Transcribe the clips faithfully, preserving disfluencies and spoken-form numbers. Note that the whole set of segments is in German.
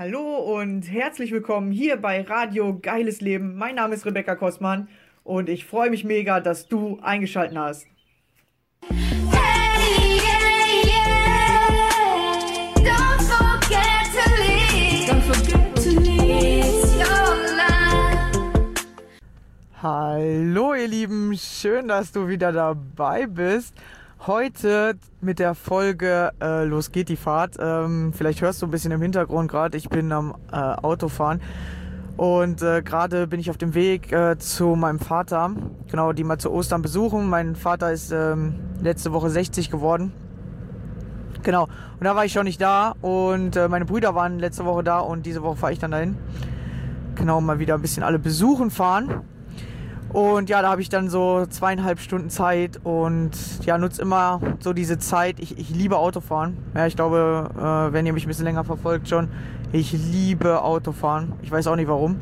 Hallo und herzlich willkommen hier bei Radio Geiles Leben. Mein Name ist Rebecca Kostmann und ich freue mich mega, dass du eingeschaltet hast. Hey, yeah, yeah. Don't forget to leave. Don't forget to leave your life. Hallo ihr Lieben, schön, dass du wieder dabei bist. Heute mit der Folge äh, Los geht die Fahrt. Ähm, vielleicht hörst du ein bisschen im Hintergrund gerade, ich bin am äh, Autofahren. Und äh, gerade bin ich auf dem Weg äh, zu meinem Vater, genau, die mal zu Ostern besuchen. Mein Vater ist ähm, letzte Woche sechzig geworden. Genau, und da war ich schon nicht da und äh, meine Brüder waren letzte Woche da und diese Woche fahre ich dann dahin. Genau, mal wieder ein bisschen alle besuchen fahren. Und ja, da habe ich dann so zweieinhalb Stunden Zeit und ja, nutze immer so diese Zeit. Ich, ich liebe Autofahren. Ja, ich glaube, äh, wenn ihr mich ein bisschen länger verfolgt schon, ich liebe Autofahren. Ich weiß auch nicht warum.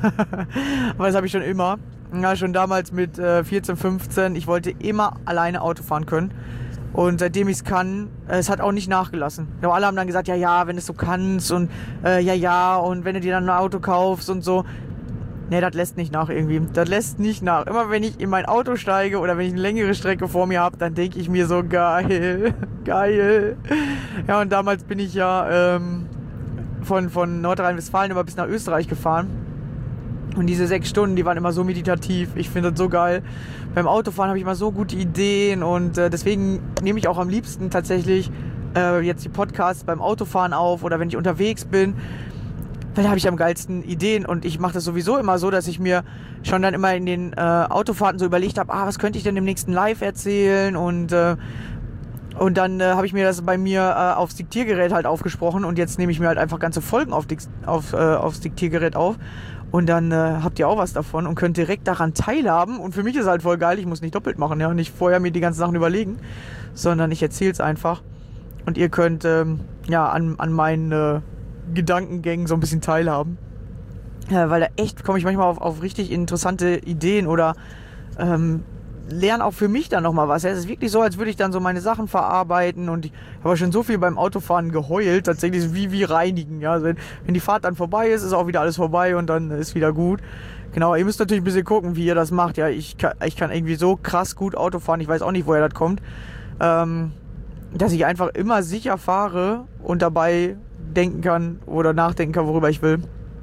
Aber das habe ich schon immer. Ja, schon damals mit äh, vierzehn, fünfzehn. Ich wollte immer alleine Auto fahren können. Und seitdem ich es kann, äh, es hat auch nicht nachgelassen. Ja, alle haben dann gesagt, ja, ja, wenn du es so kannst und äh, ja, ja, und wenn du dir dann ein Auto kaufst und so. Ne, das lässt nicht nach irgendwie. Das lässt nicht nach. Immer wenn ich in mein Auto steige oder wenn ich eine längere Strecke vor mir habe, dann denke ich mir so, geil, geil. Ja, und damals bin ich ja ähm, von, von Nordrhein-Westfalen immer bis nach Österreich gefahren. Und diese sechs Stunden, die waren immer so meditativ. Ich finde das so geil. Beim Autofahren habe ich immer so gute Ideen und äh, deswegen nehme ich auch am liebsten tatsächlich äh, jetzt die Podcasts beim Autofahren auf oder wenn ich unterwegs bin. Weil da habe ich am geilsten Ideen und ich mache das sowieso immer so, dass ich mir schon dann immer in den äh, Autofahrten so überlegt habe, ah, was könnte ich denn im nächsten Live erzählen und äh, und dann äh, habe ich mir das bei mir äh, aufs Diktiergerät halt aufgesprochen und jetzt nehme ich mir halt einfach ganze Folgen auf, auf, äh, aufs Diktiergerät auf und dann äh, habt ihr auch was davon und könnt direkt daran teilhaben und für mich ist halt voll geil, ich muss nicht doppelt machen, ja, nicht vorher mir die ganzen Sachen überlegen, sondern ich erzähle es einfach und ihr könnt ähm, ja an, an meinen äh, Gedankengängen so ein bisschen teilhaben. Ja, weil da echt komme ich manchmal auf, auf richtig interessante Ideen oder ähm, lerne auch für mich dann nochmal was. Ja, es ist wirklich so, als würde ich dann so meine Sachen verarbeiten und ich habe schon so viel beim Autofahren geheult, tatsächlich wie wie reinigen. Ja, also wenn, wenn die Fahrt dann vorbei ist, ist auch wieder alles vorbei und dann ist wieder gut. Genau, ihr müsst natürlich ein bisschen gucken, wie ihr das macht. Ja, ich kann, ich kann irgendwie so krass gut Auto fahren, ich weiß auch nicht, woher das kommt, ähm, dass ich einfach immer sicher fahre und dabei denken kann oder nachdenken kann, worüber ich will.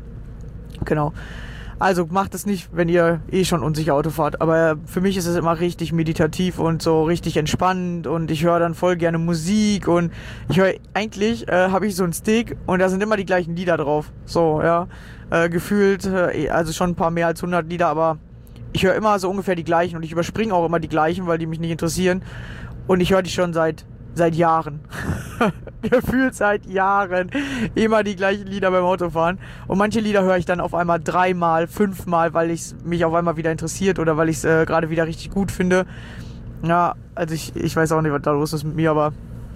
Genau. Also macht es nicht, wenn ihr eh schon unsicher Auto fahrt. Aber für mich ist es immer richtig meditativ und so richtig entspannend und ich höre dann voll gerne Musik und ich höre, eigentlich äh, habe ich so einen Stick und da sind immer die gleichen Lieder drauf. So, ja. Äh, gefühlt, äh, also schon ein paar mehr als hundert Lieder, aber ich höre immer so ungefähr die gleichen und ich überspringe auch immer die gleichen, weil die mich nicht interessieren. Und ich höre die schon seit Seit Jahren. Gefühlt seit Jahren. Immer die gleichen Lieder beim Autofahren. Und manche Lieder höre ich dann auf einmal dreimal, fünfmal, weil es mich auf einmal wieder interessiert oder weil ich es äh, gerade wieder richtig gut finde. Ja, also ich, ich weiß auch nicht, was da los ist mit mir, aber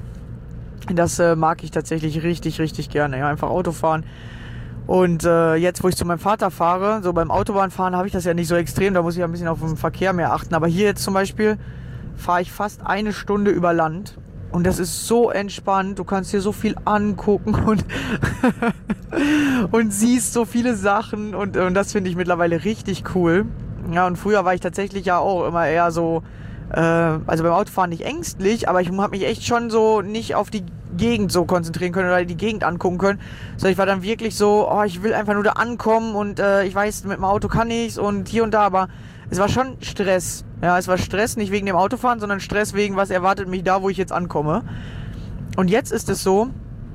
das äh, mag ich tatsächlich richtig, richtig gerne. Ja, einfach Autofahren. Und äh, jetzt, wo ich zu meinem Vater fahre, so beim Autobahnfahren habe ich das ja nicht so extrem, da muss ich ein bisschen auf den Verkehr mehr achten. Aber hier jetzt zum Beispiel fahre ich fast eine Stunde über Land. Und das ist so entspannt, du kannst dir so viel angucken und, und siehst so viele Sachen und, und das finde ich mittlerweile richtig cool. Ja, und früher war ich tatsächlich ja auch immer eher so, äh, also beim Autofahren nicht ängstlich, aber ich habe mich echt schon so nicht auf die Gegend so konzentrieren können oder die Gegend angucken können. Sondern ich war dann wirklich so, oh, ich will einfach nur da ankommen und äh, ich weiß, mit dem Auto kann ich's und hier und da, aber es war schon Stress. Ja, es war Stress, nicht wegen dem Autofahren, sondern Stress wegen, was erwartet mich da, wo ich jetzt ankomme. Und jetzt ist es so,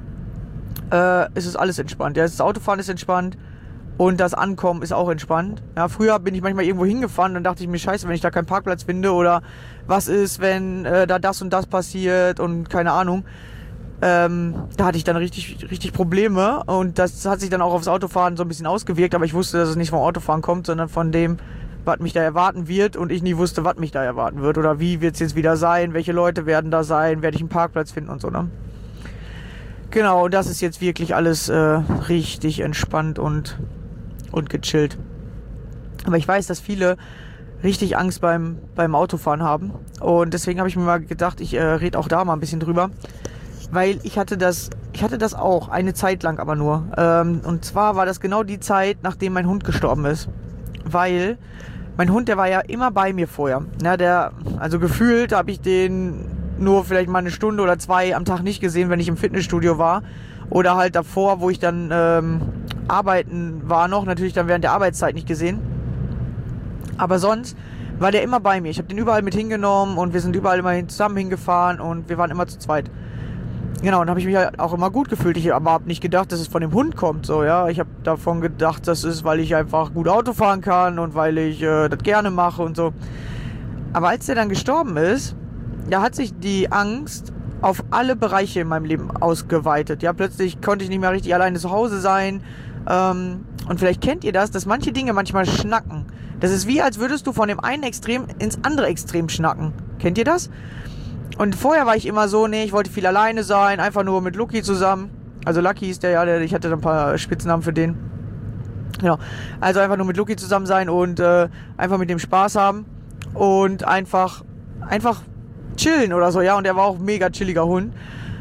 äh, es ist alles entspannt. Ja, das Autofahren ist entspannt und das Ankommen ist auch entspannt. Ja, früher bin ich manchmal irgendwo hingefahren, dann dachte ich mir, scheiße, wenn ich da keinen Parkplatz finde oder was ist, wenn äh, da das und das passiert und keine Ahnung. Ähm, da hatte ich dann richtig, richtig Probleme und das hat sich dann auch aufs Autofahren so ein bisschen ausgewirkt, aber ich wusste, dass es nicht vom Autofahren kommt, sondern von dem, was mich da erwarten wird und ich nie wusste, was mich da erwarten wird oder wie wird es jetzt wieder sein, welche Leute werden da sein, werde ich einen Parkplatz finden und so, ne? Genau, und das ist jetzt wirklich alles äh, richtig entspannt und, und gechillt. Aber ich weiß, dass viele richtig Angst beim, beim Autofahren haben und deswegen habe ich mir mal gedacht, ich äh, rede auch da mal ein bisschen drüber, weil ich hatte das, ich hatte das auch, eine Zeit lang aber nur. Ähm, und zwar war das genau die Zeit, nachdem mein Hund gestorben ist. Weil mein Hund, der war ja immer bei mir vorher. Ja, der, also gefühlt habe ich den nur vielleicht mal eine Stunde oder zwei am Tag nicht gesehen, wenn ich im Fitnessstudio war. Oder halt davor, wo ich dann ähm, arbeiten war noch, natürlich dann während der Arbeitszeit nicht gesehen. Aber sonst war der immer bei mir. Ich habe den überall mit hingenommen und wir sind überall immer zusammen hingefahren und wir waren immer zu zweit. Genau, und habe ich mich halt auch immer gut gefühlt. Ich aber habe nicht gedacht, dass es von dem Hund kommt. So, ja, ich habe davon gedacht, das ist, weil ich einfach gut Auto fahren kann und weil ich äh, das gerne mache und so. Aber als der dann gestorben ist, da hat sich die Angst auf alle Bereiche in meinem Leben ausgeweitet. Ja, plötzlich konnte ich nicht mehr richtig alleine zu Hause sein. Ähm, und vielleicht kennt ihr das, dass manche Dinge manchmal schnacken. Das ist wie, als würdest du von dem einen Extrem ins andere Extrem schnacken. Kennt ihr das? Und vorher war ich immer so, nee, ich wollte viel alleine sein, einfach nur mit Lucky zusammen. Also Lucky ist der ja, der, ich hatte da ein paar Spitznamen für den. Genau. Also einfach nur mit Lucky zusammen sein und äh, einfach mit dem Spaß haben. Und einfach, einfach chillen oder so, ja. Und er war auch ein mega chilliger Hund.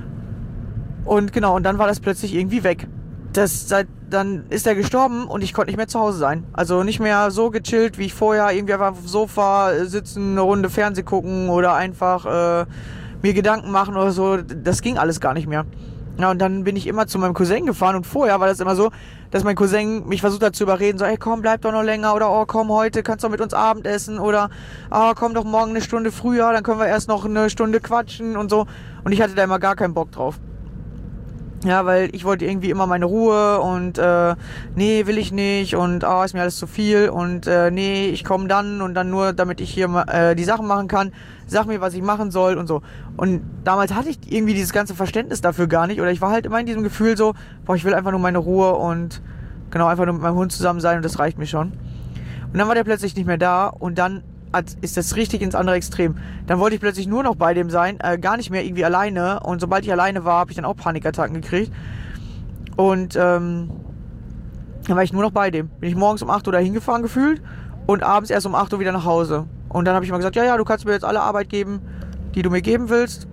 Und genau, und dann war das plötzlich irgendwie weg. Das, seit, dann ist er gestorben und ich konnte nicht mehr zu Hause sein. Also nicht mehr so gechillt, wie ich vorher irgendwie einfach auf dem Sofa sitzen, eine Runde Fernseh gucken oder einfach äh, mir Gedanken machen oder so. Das ging alles gar nicht mehr. Ja, und dann bin ich immer zu meinem Cousin gefahren und vorher war das immer so, dass mein Cousin mich versucht hat zu überreden, so, ey, komm, bleib doch noch länger oder, oh, komm, heute kannst du mit uns Abendessen oder, oh, komm doch morgen eine Stunde früher, dann können wir erst noch eine Stunde quatschen und so. Und ich hatte da immer gar keinen Bock drauf. Ja, weil ich wollte irgendwie immer meine Ruhe und äh, nee, will ich nicht und oh, ist mir alles zu viel und äh, nee, ich komme dann und dann nur, damit ich hier äh, die Sachen machen kann, sag mir, was ich machen soll und so. Und damals hatte ich irgendwie dieses ganze Verständnis dafür gar nicht oder ich war halt immer in diesem Gefühl so, boah, ich will einfach nur meine Ruhe und genau, einfach nur mit meinem Hund zusammen sein und das reicht mir schon. Und dann war der plötzlich nicht mehr da und dann ist das richtig ins andere Extrem. Dann wollte ich plötzlich nur noch bei dem sein, äh, gar nicht mehr irgendwie alleine. Und sobald ich alleine war, habe ich dann auch Panikattacken gekriegt. Und ähm, dann war ich nur noch bei dem. Bin ich morgens um acht Uhr da hingefahren gefühlt und abends erst um acht Uhr wieder nach Hause. Und dann habe ich mal gesagt, ja, ja, du kannst mir jetzt alle Arbeit geben, die du mir geben willst.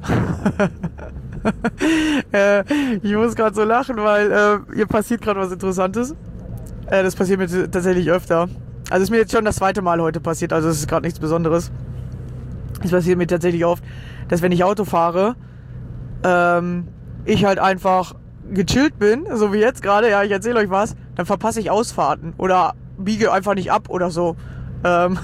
äh, ich muss gerade so lachen, weil äh, hier passiert gerade was Interessantes. Äh, das passiert mir tatsächlich öfter. Also ist mir jetzt schon das zweite Mal heute passiert, also es ist gerade nichts Besonderes. Es passiert mir tatsächlich oft, dass wenn ich Auto fahre, ähm, ich halt einfach gechillt bin, so wie jetzt gerade, ja, ich erzähle euch was, dann verpasse ich Ausfahrten oder biege einfach nicht ab oder so. Ähm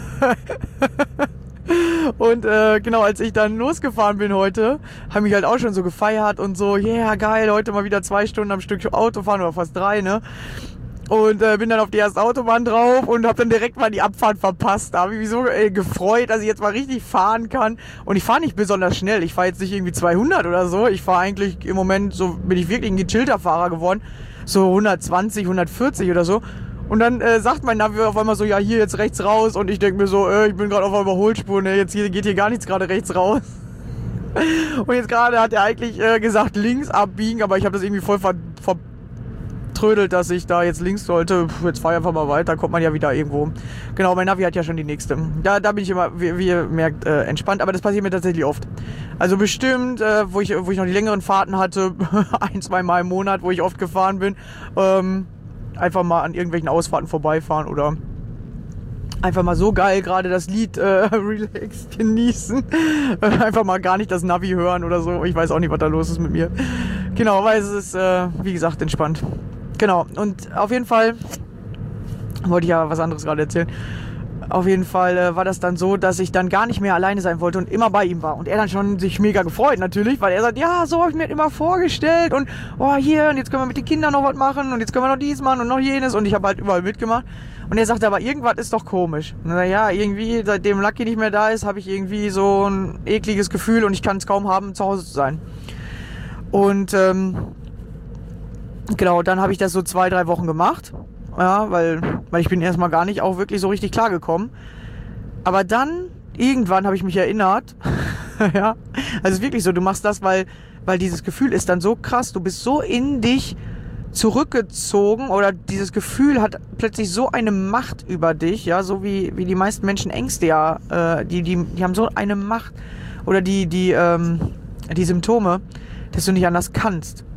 Und äh, genau, als ich dann losgefahren bin heute, haben mich halt auch schon so gefeiert und so, yeah, geil, heute mal wieder zwei Stunden am Stück Auto fahren oder fast drei, ne? Und äh, bin dann auf die erste Autobahn drauf und habe dann direkt mal die Abfahrt verpasst. Da habe ich mich so äh, gefreut, dass ich jetzt mal richtig fahren kann. Und ich fahre nicht besonders schnell. Ich fahre jetzt nicht irgendwie zweihundert oder so. Ich fahre eigentlich im Moment, so bin ich wirklich ein gechillter Fahrer geworden. So hundertzwanzig, hundertvierzig oder so. Und dann äh, sagt mein Navi auf einmal so, ja, hier jetzt rechts raus. Und ich denke mir so, äh, ich bin gerade auf einer Überholspur, ne, jetzt hier, geht hier gar nichts gerade rechts raus. Und jetzt gerade hat er eigentlich äh, gesagt, links abbiegen, aber ich habe das irgendwie voll ver... ver trödelt, dass ich da jetzt links sollte. Puh, jetzt fahre ich einfach mal weiter, kommt man ja wieder irgendwo. Genau, mein Navi hat ja schon die nächste. Da, da bin ich immer, wie, wie ihr merkt, äh, entspannt, aber das passiert mir tatsächlich oft. Also bestimmt, äh, wo ich wo ich noch die längeren Fahrten hatte, ein, zwei Mal im Monat, wo ich oft gefahren bin, ähm, einfach mal an irgendwelchen Ausfahrten vorbeifahren oder einfach mal so geil gerade das Lied äh, Relax genießen. Einfach mal gar nicht das Navi hören oder so. Ich weiß auch nicht, was da los ist mit mir. Genau, weil es ist, äh, wie gesagt, entspannt. Genau, und auf jeden Fall wollte ich ja was anderes gerade erzählen. Auf jeden Fall äh, war das dann so, dass ich dann gar nicht mehr alleine sein wollte und immer bei ihm war. Und er dann schon sich mega gefreut natürlich, weil er sagt, ja, so habe ich mir immer vorgestellt und oh, hier, und jetzt können wir mit den Kindern noch was machen und jetzt können wir noch dies machen und noch jenes. Und ich habe halt überall mitgemacht. Und er sagte aber, irgendwas ist doch komisch. Naja, irgendwie, seitdem Lucky nicht mehr da ist, habe ich irgendwie so ein ekliges Gefühl und ich kann es kaum haben, zu Hause zu sein. Und ähm, genau, dann habe ich das so zwei, drei Wochen gemacht. Ja, weil, weil ich bin erstmal gar nicht auch wirklich so richtig klargekommen. Aber dann, irgendwann habe ich mich erinnert, ja, also es ist wirklich so, du machst das, weil, weil dieses Gefühl ist dann so krass, du bist so in dich zurückgezogen oder dieses Gefühl hat plötzlich so eine Macht über dich, ja, so wie, wie die meisten Menschen Ängste ja, äh, die, die, die haben so eine Macht oder die, die, ähm, die Symptome, dass du nicht anders kannst.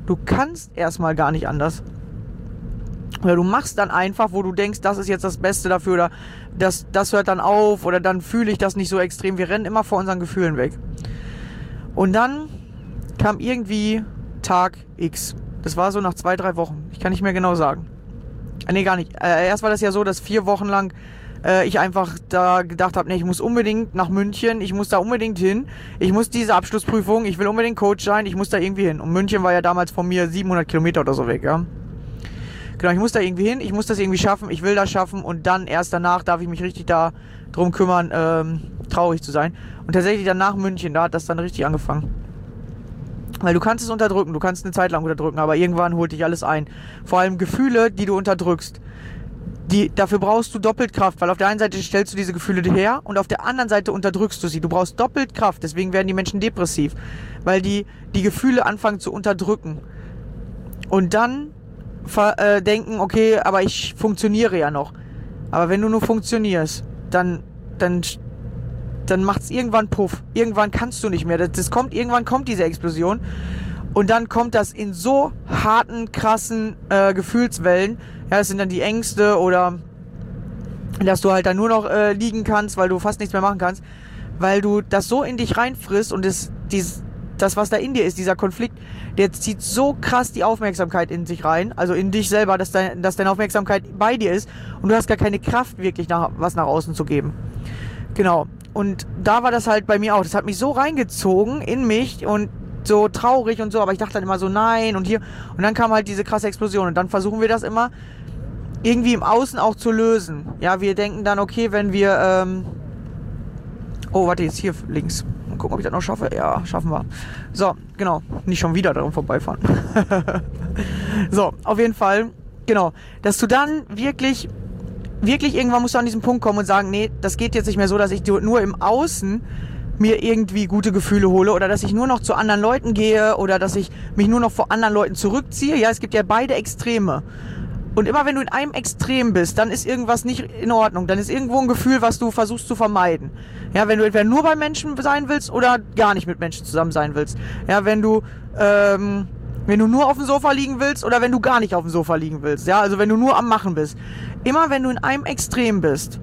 Du kannst erstmal gar nicht anders. Oder du machst dann einfach, wo du denkst, das ist jetzt das Beste dafür oder das, das hört dann auf oder dann fühle ich das nicht so extrem. Wir rennen immer vor unseren Gefühlen weg. Und dann kam irgendwie Tag X. Das war so nach zwei, drei Wochen. Ich kann nicht mehr genau sagen. Äh, nee, gar nicht. Äh, erst war das ja so, dass vier Wochen lang äh, ich einfach da gedacht habe, nee, ich muss unbedingt nach München, ich muss da unbedingt hin. Ich muss diese Abschlussprüfung, ich will unbedingt Coach sein, ich muss da irgendwie hin. Und München war ja damals von mir siebenhundert Kilometer oder so weg, ja. Genau, ich muss da irgendwie hin, ich muss das irgendwie schaffen, ich will das schaffen und dann erst danach darf ich mich richtig da drum kümmern, ähm, traurig zu sein. Und tatsächlich dann nach München, da hat das dann richtig angefangen. Weil du kannst es unterdrücken, du kannst eine Zeit lang unterdrücken, aber irgendwann holt dich alles ein. Vor allem Gefühle, die du unterdrückst, die, dafür brauchst du doppelt Kraft, weil auf der einen Seite stellst du diese Gefühle her und auf der anderen Seite unterdrückst du sie. Du brauchst doppelt Kraft, deswegen werden die Menschen depressiv, weil die die Gefühle anfangen zu unterdrücken. Und dann Äh, denken, okay, aber ich funktioniere ja noch. Aber wenn du nur funktionierst, dann dann dann macht's irgendwann Puff. Irgendwann kannst du nicht mehr. Das, das kommt irgendwann kommt diese Explosion und dann kommt das in so harten, krassen äh, Gefühlswellen. Ja, das sind dann die Ängste oder dass du halt dann nur noch äh, liegen kannst, weil du fast nichts mehr machen kannst, weil du das so in dich reinfrisst und das dieses das, was da in dir ist, dieser Konflikt, der zieht so krass die Aufmerksamkeit in sich rein, also in dich selber, dass, dein, dass deine Aufmerksamkeit bei dir ist und du hast gar keine Kraft, wirklich nach, was nach außen zu geben. Genau. Und da war das halt bei mir auch. Das hat mich so reingezogen in mich und so traurig und so, aber ich dachte dann immer so, nein und hier. Und dann kam halt diese krasse Explosion und dann versuchen wir das immer irgendwie im Außen auch zu lösen. Ja, wir denken dann, okay, wenn wir, ähm oh, warte, jetzt hier links. Mal gucken, ob ich das noch schaffe. Ja, schaffen wir. So, genau. Nicht schon wieder darum vorbeifahren. So, auf jeden Fall, genau. Dass du dann wirklich, wirklich irgendwann musst du an diesen Punkt kommen und sagen, nee, das geht jetzt nicht mehr so, dass ich nur im Außen mir irgendwie gute Gefühle hole oder dass ich nur noch zu anderen Leuten gehe oder dass ich mich nur noch vor anderen Leuten zurückziehe. Ja, es gibt ja beide Extreme. Und immer wenn du in einem Extrem bist, dann ist irgendwas nicht in Ordnung. Dann ist irgendwo ein Gefühl, was du versuchst zu vermeiden. Ja, wenn du entweder nur bei Menschen sein willst oder gar nicht mit Menschen zusammen sein willst. Ja, wenn du, ähm, wenn du nur auf dem Sofa liegen willst oder wenn du gar nicht auf dem Sofa liegen willst. Ja, also wenn du nur am Machen bist. Immer wenn du in einem Extrem bist.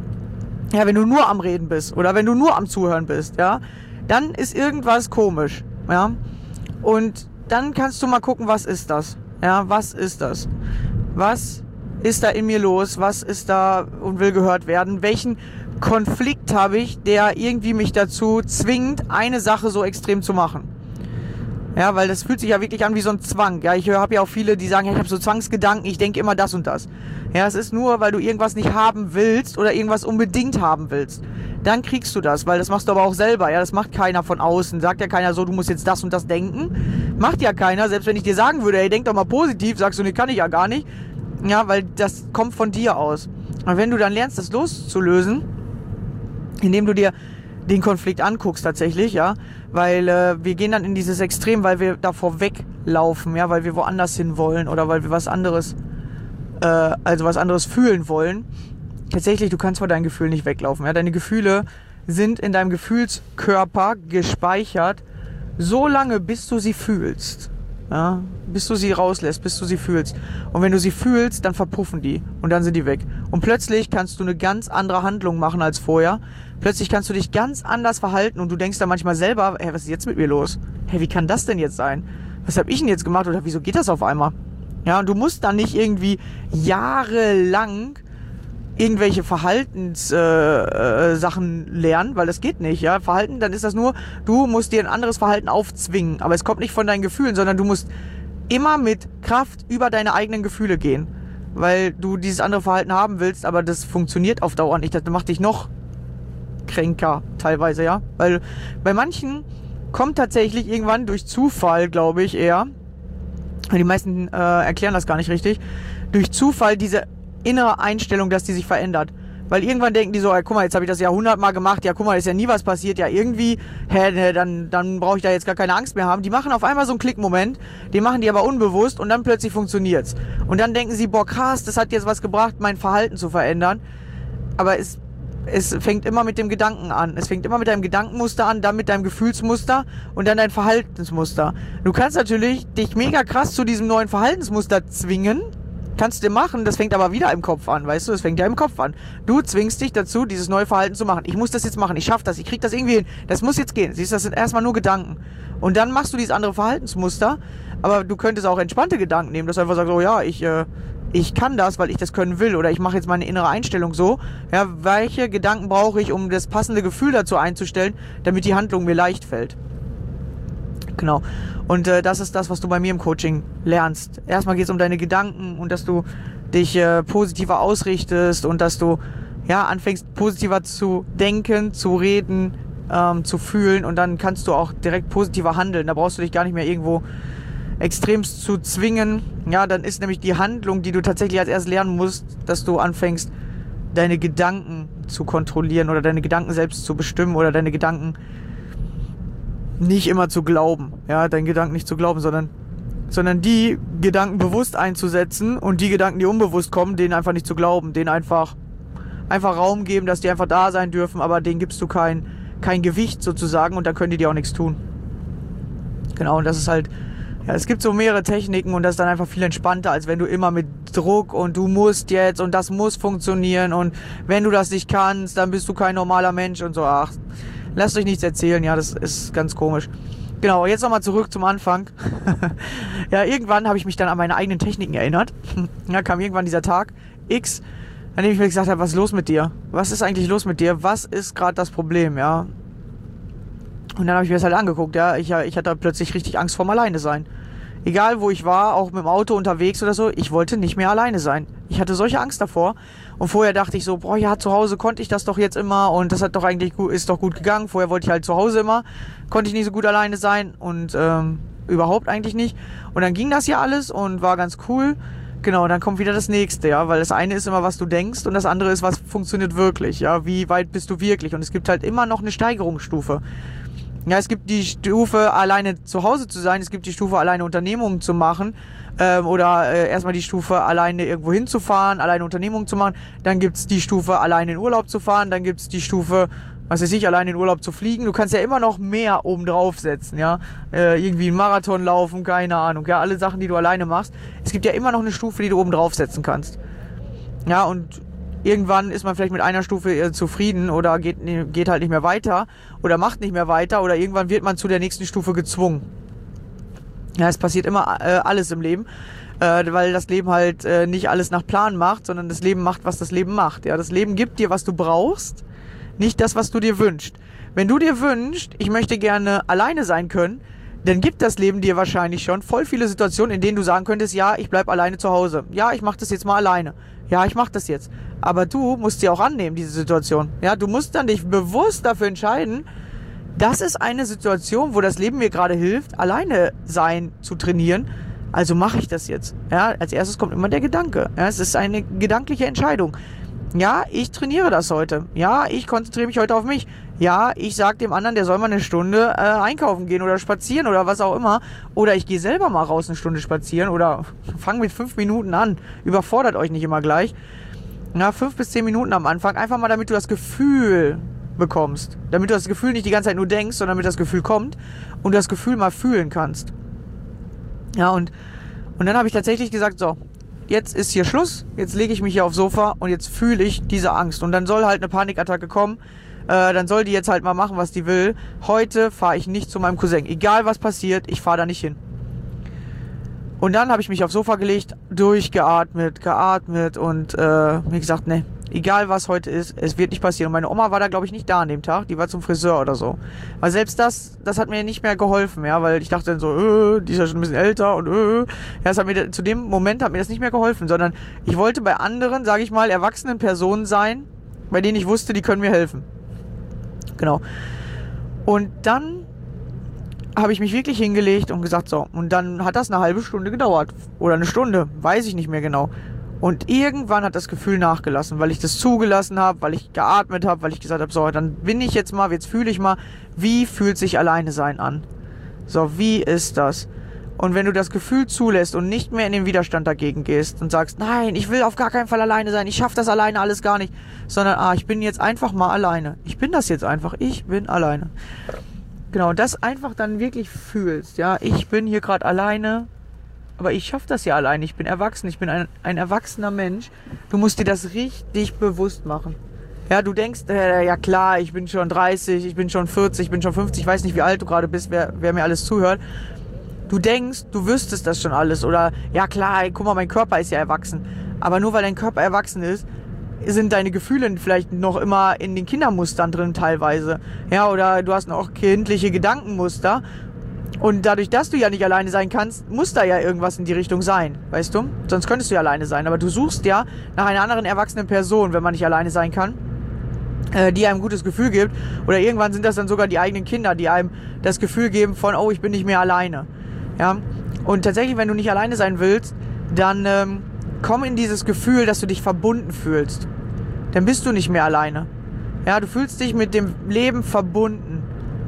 Ja, wenn du nur am Reden bist oder wenn du nur am Zuhören bist, ja, dann ist irgendwas komisch. Ja, und dann kannst du mal gucken, was ist das? Ja, was ist das? Was ist da in mir los? Was ist da und will gehört werden? Welchen Konflikt habe ich, der irgendwie mich dazu zwingt, eine Sache so extrem zu machen? Ja, weil das fühlt sich ja wirklich an wie so ein Zwang. Ja, ich habe ja auch viele, die sagen, ja, ich habe so Zwangsgedanken, ich denke immer das und das. Ja, es ist nur, weil du irgendwas nicht haben willst oder irgendwas unbedingt haben willst. Dann kriegst du das, weil das machst du aber auch selber. Ja, das macht keiner von außen. Sagt ja keiner so, du musst jetzt das und das denken. Macht ja keiner. Selbst wenn ich dir sagen würde, ey, denk doch mal positiv, sagst du, nee, kann ich ja gar nicht. Ja, weil das kommt von dir aus. Und wenn du dann lernst, das loszulösen, indem du dir den Konflikt anguckst tatsächlich, ja, weil äh, wir gehen dann in dieses Extrem, weil wir davor weglaufen, ja, weil wir woanders hin wollen oder weil wir was anderes, äh, also was anderes fühlen wollen. Tatsächlich, du kannst vor deinen Gefühlen nicht weglaufen, ja, deine Gefühle sind in deinem Gefühlskörper gespeichert, so lange, bis du sie fühlst. Ja, bis du sie rauslässt, bis du sie fühlst. Und wenn du sie fühlst, dann verpuffen die und dann sind die weg. Und plötzlich kannst du eine ganz andere Handlung machen als vorher. Plötzlich kannst du dich ganz anders verhalten und du denkst dann manchmal selber, hey, was ist jetzt mit mir los? Hey, wie kann das denn jetzt sein? Was habe ich denn jetzt gemacht oder wieso geht das auf einmal? Ja, und du musst dann nicht irgendwie jahrelang irgendwelche Verhaltenssachen äh, äh, lernen, weil das geht nicht, ja. Verhalten, dann ist das nur, du musst dir ein anderes Verhalten aufzwingen, aber es kommt nicht von deinen Gefühlen, sondern du musst immer mit Kraft über deine eigenen Gefühle gehen, weil du dieses andere Verhalten haben willst, aber das funktioniert auf Dauer nicht, das macht dich noch kränker teilweise, ja, weil bei manchen kommt tatsächlich irgendwann durch Zufall, glaube ich eher, die meisten äh, erklären das gar nicht richtig, durch Zufall diese innere Einstellung, dass die sich verändert. Weil irgendwann denken die so, ey, guck mal, jetzt habe ich das ja hundertmal gemacht, ja guck mal, ist ja nie was passiert, ja irgendwie, hä, dann, dann brauche ich da jetzt gar keine Angst mehr haben. Die machen auf einmal so einen Klickmoment, den machen die aber unbewusst und dann plötzlich funktioniert's. Und dann denken sie, boah krass, das hat jetzt was gebracht, mein Verhalten zu verändern. Aber es es fängt immer mit dem Gedanken an. Es fängt immer mit deinem Gedankenmuster an, dann mit deinem Gefühlsmuster und dann dein Verhaltensmuster. Du kannst natürlich dich mega krass zu diesem neuen Verhaltensmuster zwingen. Kannst du machen, das fängt aber wieder im Kopf an, weißt du, das fängt ja im Kopf an. Du zwingst dich dazu, dieses neue Verhalten zu machen. Ich muss das jetzt machen, ich schaff das, ich krieg das irgendwie hin, das muss jetzt gehen. Siehst du, das sind erstmal nur Gedanken. Und dann machst du dieses andere Verhaltensmuster, aber du könntest auch entspannte Gedanken nehmen, dass du einfach sagst, oh ja, ich, äh, ich kann das, weil ich das können will, oder ich mache jetzt meine innere Einstellung so. Ja, welche Gedanken brauche ich, um das passende Gefühl dazu einzustellen, damit die Handlung mir leicht fällt. Genau. Und äh, das ist das, was du bei mir im Coaching lernst. Erstmal geht es um deine Gedanken und dass du dich äh, positiver ausrichtest und dass du ja anfängst positiver zu denken, zu reden, ähm, zu fühlen, und dann kannst du auch direkt positiver handeln. Da brauchst du dich gar nicht mehr irgendwo extremst zu zwingen. Ja, dann ist nämlich die Handlung, die du tatsächlich als erstes lernen musst, dass du anfängst, deine Gedanken zu kontrollieren oder deine Gedanken selbst zu bestimmen oder deine Gedanken nicht immer zu glauben, ja, deinen Gedanken nicht zu glauben, sondern, sondern die Gedanken bewusst einzusetzen und die Gedanken, die unbewusst kommen, denen einfach nicht zu glauben, denen einfach, einfach Raum geben, dass die einfach da sein dürfen, aber denen gibst du kein, kein Gewicht sozusagen und dann können die dir auch nichts tun. Genau, und das ist halt, ja, es gibt so mehrere Techniken und das ist dann einfach viel entspannter, als wenn du immer mit Druck und du musst jetzt und das muss funktionieren und wenn du das nicht kannst, dann bist du kein normaler Mensch und so, ach, lasst euch nichts erzählen, ja, das ist ganz komisch. Genau, jetzt nochmal zurück zum Anfang. Ja, irgendwann habe ich mich dann an meine eigenen Techniken erinnert. Ja, kam irgendwann dieser Tag X, an dem ich mir gesagt habe, was ist los mit dir? Was ist eigentlich los mit dir? Was ist gerade das Problem, ja? Und dann habe ich mir das halt angeguckt, ja. Ich, ich hatte plötzlich richtig Angst vorm Alleine sein. Egal wo ich war, auch mit dem Auto unterwegs oder so, ich wollte nicht mehr alleine sein. Ich hatte solche Angst davor. Und vorher dachte ich so, boah, ja, zu Hause konnte ich das doch jetzt immer und das hat doch eigentlich gut, ist doch gut gegangen. Vorher wollte ich halt zu Hause immer, konnte ich nicht so gut alleine sein und ähm, überhaupt eigentlich nicht. Und dann ging das ja alles und war ganz cool. Genau, und dann kommt wieder das nächste, ja, weil das eine ist immer, was du denkst und das andere ist, was funktioniert wirklich, ja, wie weit bist du wirklich? Und es gibt halt immer noch eine Steigerungsstufe. Ja, es gibt die Stufe, alleine zu Hause zu sein, es gibt die Stufe, alleine Unternehmungen zu machen, ähm, oder äh, erstmal die Stufe, alleine irgendwo hinzufahren, alleine Unternehmungen zu machen, dann gibt's die Stufe, alleine in Urlaub zu fahren, dann gibt's die Stufe, was weiß ich, alleine in Urlaub zu fliegen. Du kannst ja immer noch mehr oben drauf setzen, ja, äh, irgendwie einen Marathon laufen, keine Ahnung, ja, alle Sachen, die du alleine machst. Es gibt ja immer noch eine Stufe, die du oben drauf setzen kannst. Ja, und irgendwann ist man vielleicht mit einer Stufe äh, zufrieden oder geht, geht halt nicht mehr weiter oder macht nicht mehr weiter oder irgendwann wird man zu der nächsten Stufe gezwungen. Ja, es passiert immer äh, alles im Leben, äh, weil das Leben halt äh, nicht alles nach Plan macht, sondern das Leben macht, was das Leben macht. Ja, das Leben gibt dir, was du brauchst, nicht das, was du dir wünschst. Wenn du dir wünschst, ich möchte gerne alleine sein können, dann gibt das Leben dir wahrscheinlich schon voll viele Situationen, in denen du sagen könntest, ja, ich bleib alleine zu Hause. Ja, ich mache das jetzt mal alleine. Ja, ich mache das jetzt. Aber du musst sie auch annehmen, diese Situation. Ja, du musst dann dich bewusst dafür entscheiden, das ist eine Situation, wo das Leben mir gerade hilft, alleine sein zu trainieren. Also mache ich das jetzt. Ja, als erstes kommt immer der Gedanke. Ja, es ist eine gedankliche Entscheidung. Ja, ich trainiere das heute. Ja, ich konzentriere mich heute auf mich. Ja, ich sage dem anderen, der soll mal eine Stunde äh, einkaufen gehen oder spazieren oder was auch immer. Oder ich gehe selber mal raus eine Stunde spazieren oder fang mit fünf Minuten an. Überfordert euch nicht immer gleich. Na, fünf bis zehn Minuten am Anfang. Einfach mal, damit du das Gefühl bekommst. Damit du das Gefühl nicht die ganze Zeit nur denkst, sondern damit das Gefühl kommt und du das Gefühl mal fühlen kannst. Ja, und, und dann habe ich tatsächlich gesagt, so, jetzt ist hier Schluss, jetzt lege ich mich hier aufs Sofa und jetzt fühle ich diese Angst. Und dann soll halt eine Panikattacke kommen, äh, dann soll die jetzt halt mal machen, was die will. Heute fahre ich nicht zu meinem Cousin. Egal was passiert, ich fahre da nicht hin. Und dann habe ich mich aufs Sofa gelegt, durchgeatmet, geatmet und äh, mir gesagt, ne, egal was heute ist, es wird nicht passieren. Und meine Oma war da, glaube ich, nicht da an dem Tag, die war zum Friseur oder so. Weil selbst das, das hat mir nicht mehr geholfen, ja, weil ich dachte dann so, äh, die ist ja schon ein bisschen älter und äh, ja, das hat mir, zu dem Moment hat mir das nicht mehr geholfen, sondern ich wollte bei anderen, sage ich mal, erwachsenen Personen sein, bei denen ich wusste, die können mir helfen. Genau. Und dann habe ich mich wirklich hingelegt und gesagt, so, und dann hat das eine halbe Stunde gedauert. Oder eine Stunde, weiß ich nicht mehr genau. Und irgendwann hat das Gefühl nachgelassen, weil ich das zugelassen habe, weil ich geatmet habe, weil ich gesagt habe, so, dann bin ich jetzt mal, jetzt fühle ich mal, wie fühlt sich alleine sein an? So, wie ist das? Und wenn du das Gefühl zulässt und nicht mehr in den Widerstand dagegen gehst und sagst, nein, ich will auf gar keinen Fall alleine sein, ich schaffe das alleine alles gar nicht, sondern ah, ich bin jetzt einfach mal alleine. Ich bin das jetzt einfach, ich bin alleine. Genau, das einfach dann wirklich fühlst, ja, ich bin hier gerade alleine, aber ich schaffe das ja alleine, ich bin erwachsen, ich bin ein, ein erwachsener Mensch. Du musst dir das richtig bewusst machen. Ja, du denkst, äh, ja klar, ich bin schon dreißig, ich bin schon vierzig, ich bin schon fünfzig, ich weiß nicht, wie alt du gerade bist, wer, wer mir alles zuhört. Du denkst, du wüsstest das schon alles oder ja klar, guck mal, mein Körper ist ja erwachsen. Aber nur weil dein Körper erwachsen ist, sind deine Gefühle vielleicht noch immer in den Kindermustern drin teilweise. Ja, oder du hast noch kindliche Gedankenmuster und dadurch, dass du ja nicht alleine sein kannst, muss da ja irgendwas in die Richtung sein, weißt du? Sonst könntest du ja alleine sein, aber du suchst ja nach einer anderen erwachsenen Person, wenn man nicht alleine sein kann, die einem ein gutes Gefühl gibt. Oder irgendwann sind das dann sogar die eigenen Kinder, die einem das Gefühl geben von, oh, ich bin nicht mehr alleine. Ja, und tatsächlich, wenn du nicht alleine sein willst, dann ähm, komm in dieses Gefühl, dass du dich verbunden fühlst. Dann bist du nicht mehr alleine. Ja, du fühlst dich mit dem Leben verbunden.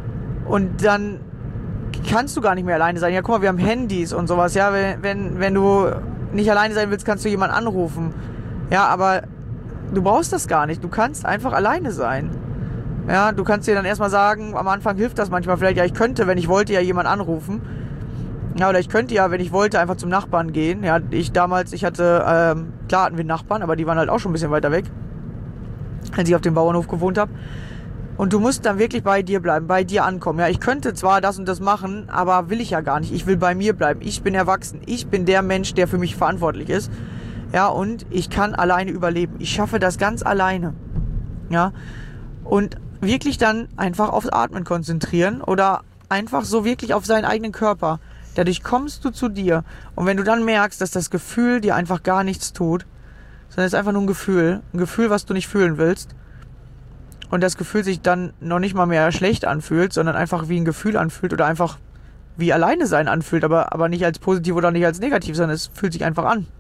Und dann kannst du gar nicht mehr alleine sein. Ja, guck mal, wir haben Handys und sowas. Ja, wenn, wenn, wenn du nicht alleine sein willst, kannst du jemanden anrufen. Ja, aber du brauchst das gar nicht. Du kannst einfach alleine sein. Ja, du kannst dir dann erstmal sagen, am Anfang hilft das manchmal vielleicht, ja, ich könnte, wenn ich wollte, ja jemanden anrufen. Ja, oder ich könnte ja, wenn ich wollte, einfach zum Nachbarn gehen. Ja, ich damals, ich hatte, ähm, klar hatten wir Nachbarn, aber die waren halt auch schon ein bisschen weiter weg, als ich auf dem Bauernhof gewohnt habe. Und du musst dann wirklich bei dir bleiben, bei dir ankommen. Ja, ich könnte zwar das und das machen, aber will ich ja gar nicht. Ich will bei mir bleiben. Ich bin erwachsen. Ich bin der Mensch, der für mich verantwortlich ist. Ja, und ich kann alleine überleben. Ich schaffe das ganz alleine. Ja, und wirklich dann einfach aufs Atmen konzentrieren oder einfach so wirklich auf seinen eigenen Körper. Dadurch kommst du zu dir. Und wenn du dann merkst, dass das Gefühl dir einfach gar nichts tut, sondern es ist einfach nur ein Gefühl, ein Gefühl, was du nicht fühlen willst, und das Gefühl sich dann noch nicht mal mehr schlecht anfühlt, sondern einfach wie ein Gefühl anfühlt oder einfach wie alleine sein anfühlt, aber, aber nicht als positiv oder nicht als negativ, sondern es fühlt sich einfach an.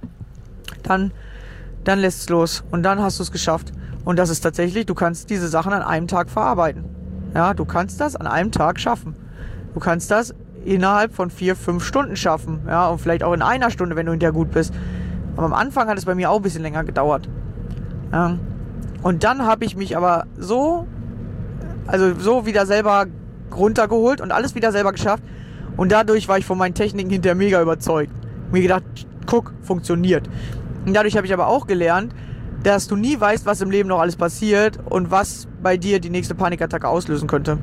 Dann, dann lässt es los und dann hast du es geschafft. Und das ist tatsächlich, du kannst diese Sachen an einem Tag verarbeiten. Ja, du kannst das an einem Tag schaffen. Du kannst das innerhalb von vier, fünf Stunden schaffen. Ja, und vielleicht auch in einer Stunde, wenn du hinterher gut bist. Aber am Anfang hat es bei mir auch ein bisschen länger gedauert. Ja. Und dann habe ich mich aber so, also so wieder selber runtergeholt und alles wieder selber geschafft. Und dadurch war ich von meinen Techniken hinterher mega überzeugt. Mir gedacht, guck, funktioniert. Und dadurch habe ich aber auch gelernt, dass du nie weißt, was im Leben noch alles passiert und was bei dir die nächste Panikattacke auslösen könnte.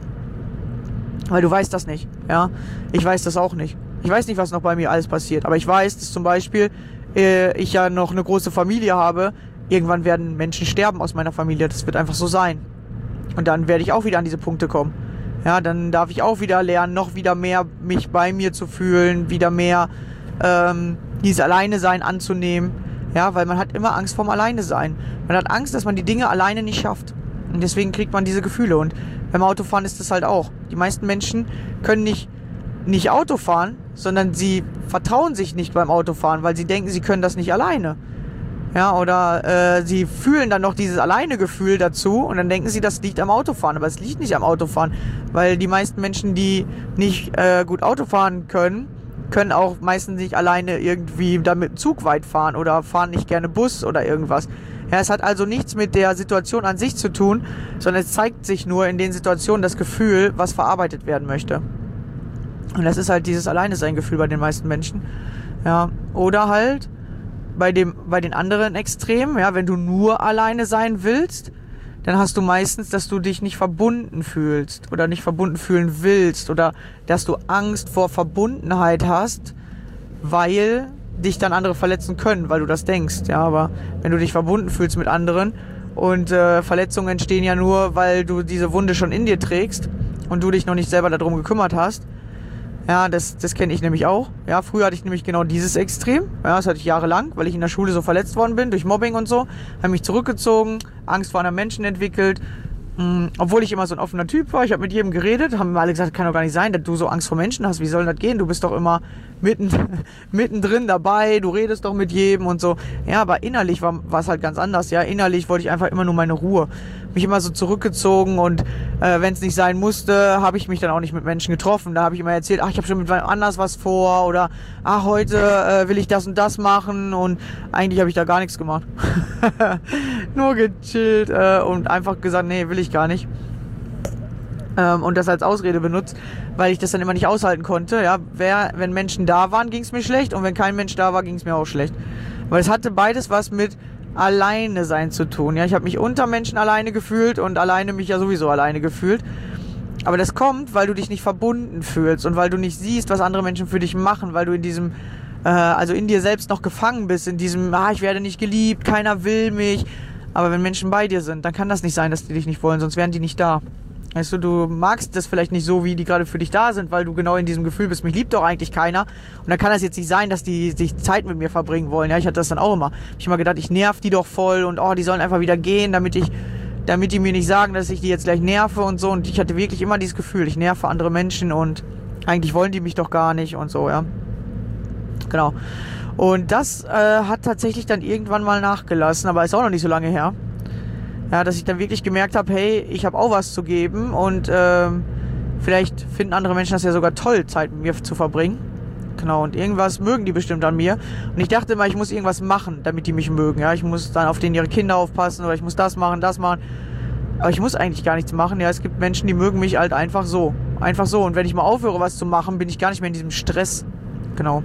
Weil du weißt das nicht, ja. Ich weiß das auch nicht. Ich weiß nicht, was noch bei mir alles passiert. Aber ich weiß, dass zum Beispiel äh, ich ja noch eine große Familie habe. Irgendwann werden Menschen sterben aus meiner Familie. Das wird einfach so sein. Und dann werde ich auch wieder an diese Punkte kommen. Ja, dann darf ich auch wieder lernen, noch wieder mehr mich bei mir zu fühlen, wieder mehr ähm, dieses Alleine-Sein anzunehmen. Ja, weil man hat immer Angst vorm Alleine-Sein. Man hat Angst, dass man die Dinge alleine nicht schafft. Und deswegen kriegt man diese Gefühle. Und beim Autofahren ist das halt auch. Die meisten Menschen können nicht, nicht Auto fahren, sondern sie vertrauen sich nicht beim Autofahren, weil sie denken, sie können das nicht alleine. Ja, oder äh, sie fühlen dann noch dieses Alleine-Gefühl dazu und dann denken sie, das liegt am Autofahren. Aber es liegt nicht am Autofahren, weil die meisten Menschen, die nicht äh, gut Auto fahren können, können auch meistens nicht alleine irgendwie da mit dem Zug weit fahren oder fahren nicht gerne Bus oder irgendwas. Ja, es hat also nichts mit der Situation an sich zu tun, sondern es zeigt sich nur in den Situationen das Gefühl, was verarbeitet werden möchte. Und das ist halt dieses Alleine-Sein-Gefühl bei den meisten Menschen. Ja, oder halt bei dem, bei den anderen Extremen, ja, wenn du nur alleine sein willst, dann hast du meistens, dass du dich nicht verbunden fühlst oder nicht verbunden fühlen willst oder dass du Angst vor Verbundenheit hast, weil dich dann andere verletzen können, weil du das denkst. Ja, aber wenn du dich verbunden fühlst mit anderen und äh, Verletzungen entstehen ja nur, weil du diese Wunde schon in dir trägst und du dich noch nicht selber darum gekümmert hast. Ja, das, das kenne ich nämlich auch. Ja, früher hatte ich nämlich genau dieses Extrem. Ja, das hatte ich jahrelang, weil ich in der Schule so verletzt worden bin durch Mobbing und so. Habe mich zurückgezogen, Angst vor anderen Menschen entwickelt. Mhm, obwohl ich immer so ein offener Typ war. Ich habe mit jedem geredet, haben mir alle gesagt, kann doch gar nicht sein, dass du so Angst vor Menschen hast. Wie soll das gehen? Du bist doch immer mitten, mittendrin dabei, du redest doch mit jedem und so. Ja, aber innerlich war es halt ganz anders. Ja, innerlich wollte ich einfach immer nur meine Ruhe. mich immer so zurückgezogen und äh, wenn es nicht sein musste, habe ich mich dann auch nicht mit Menschen getroffen. Da habe ich immer erzählt, ach, ich habe schon mit wem anders was vor oder ach, heute äh, will ich das und das machen und eigentlich habe ich da gar nichts gemacht. Nur gechillt äh, und einfach gesagt, nee, will ich gar nicht. Ähm, und das als Ausrede benutzt, weil ich das dann immer nicht aushalten konnte. Ja, wer, wenn Menschen da waren, ging es mir schlecht und wenn kein Mensch da war, ging es mir auch schlecht. Weil es hatte beides was mit alleine sein zu tun. Ja, ich habe mich unter Menschen alleine gefühlt und alleine mich ja sowieso alleine gefühlt. Aber das kommt, weil du dich nicht verbunden fühlst und weil du nicht siehst, was andere Menschen für dich machen, weil du in diesem, äh, also in dir selbst noch gefangen bist, in diesem, ah, ich werde nicht geliebt, keiner will mich. Aber wenn Menschen bei dir sind, dann kann das nicht sein, dass die dich nicht wollen, sonst wären die nicht da. Weißt du, du magst das vielleicht nicht so, wie die gerade für dich da sind, weil du genau in diesem Gefühl bist, mich liebt doch eigentlich keiner. Und dann kann das jetzt nicht sein, dass die sich Zeit mit mir verbringen wollen. Ja, ich hatte das dann auch immer. Ich habe immer gedacht, ich nerv die doch voll und oh, die sollen einfach wieder gehen, damit ich, damit die mir nicht sagen, dass ich die jetzt gleich nerve und so. Und ich hatte wirklich immer dieses Gefühl, ich nerve andere Menschen und eigentlich wollen die mich doch gar nicht und so, ja. Genau. Und das äh, hat tatsächlich dann irgendwann mal nachgelassen, aber ist auch noch nicht so lange her. Ja, dass ich dann wirklich gemerkt habe, hey, ich habe auch was zu geben und ähm, vielleicht finden andere Menschen das ja sogar toll, Zeit mit mir zu verbringen. Genau, und irgendwas mögen die bestimmt an mir. Und ich dachte immer, ich muss irgendwas machen, damit die mich mögen. Ja, ich muss dann auf denen ihre Kinder aufpassen oder ich muss das machen, das machen. Aber ich muss eigentlich gar nichts machen. Ja, es gibt Menschen, die mögen mich halt einfach so. Einfach so. Und wenn ich mal aufhöre, was zu machen, bin ich gar nicht mehr in diesem Stress. Genau.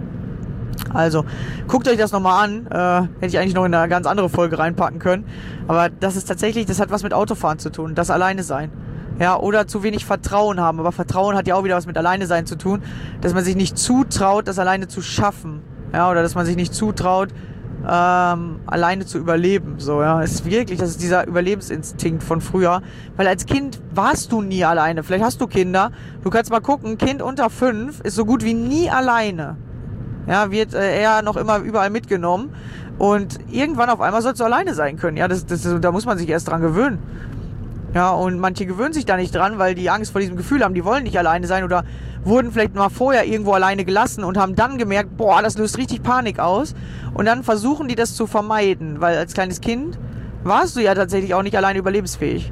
Also, guckt euch das nochmal an. Äh, hätte ich eigentlich noch in eine ganz andere Folge reinpacken können. Aber das ist tatsächlich, das hat was mit Autofahren zu tun. Das Alleine sein. Ja, oder zu wenig Vertrauen haben. Aber Vertrauen hat ja auch wieder was mit Alleine sein zu tun. Dass man sich nicht zutraut, das alleine zu schaffen. Ja, oder dass man sich nicht zutraut, ähm, alleine zu überleben. So, ja. Es ist wirklich, das ist dieser Überlebensinstinkt von früher. Weil als Kind warst du nie alleine. Vielleicht hast du Kinder. Du kannst mal gucken, Kind unter fünf ist so gut wie nie alleine. Ja, wird äh, eher noch immer überall mitgenommen und irgendwann auf einmal sollst du alleine sein können. Ja, das, das, da muss man sich erst dran gewöhnen. Ja, und manche gewöhnen sich da nicht dran, weil die Angst vor diesem Gefühl haben, die wollen nicht alleine sein oder wurden vielleicht mal vorher irgendwo alleine gelassen und haben dann gemerkt, boah, das löst richtig Panik aus und dann versuchen die das zu vermeiden, weil als kleines Kind warst du ja tatsächlich auch nicht alleine überlebensfähig.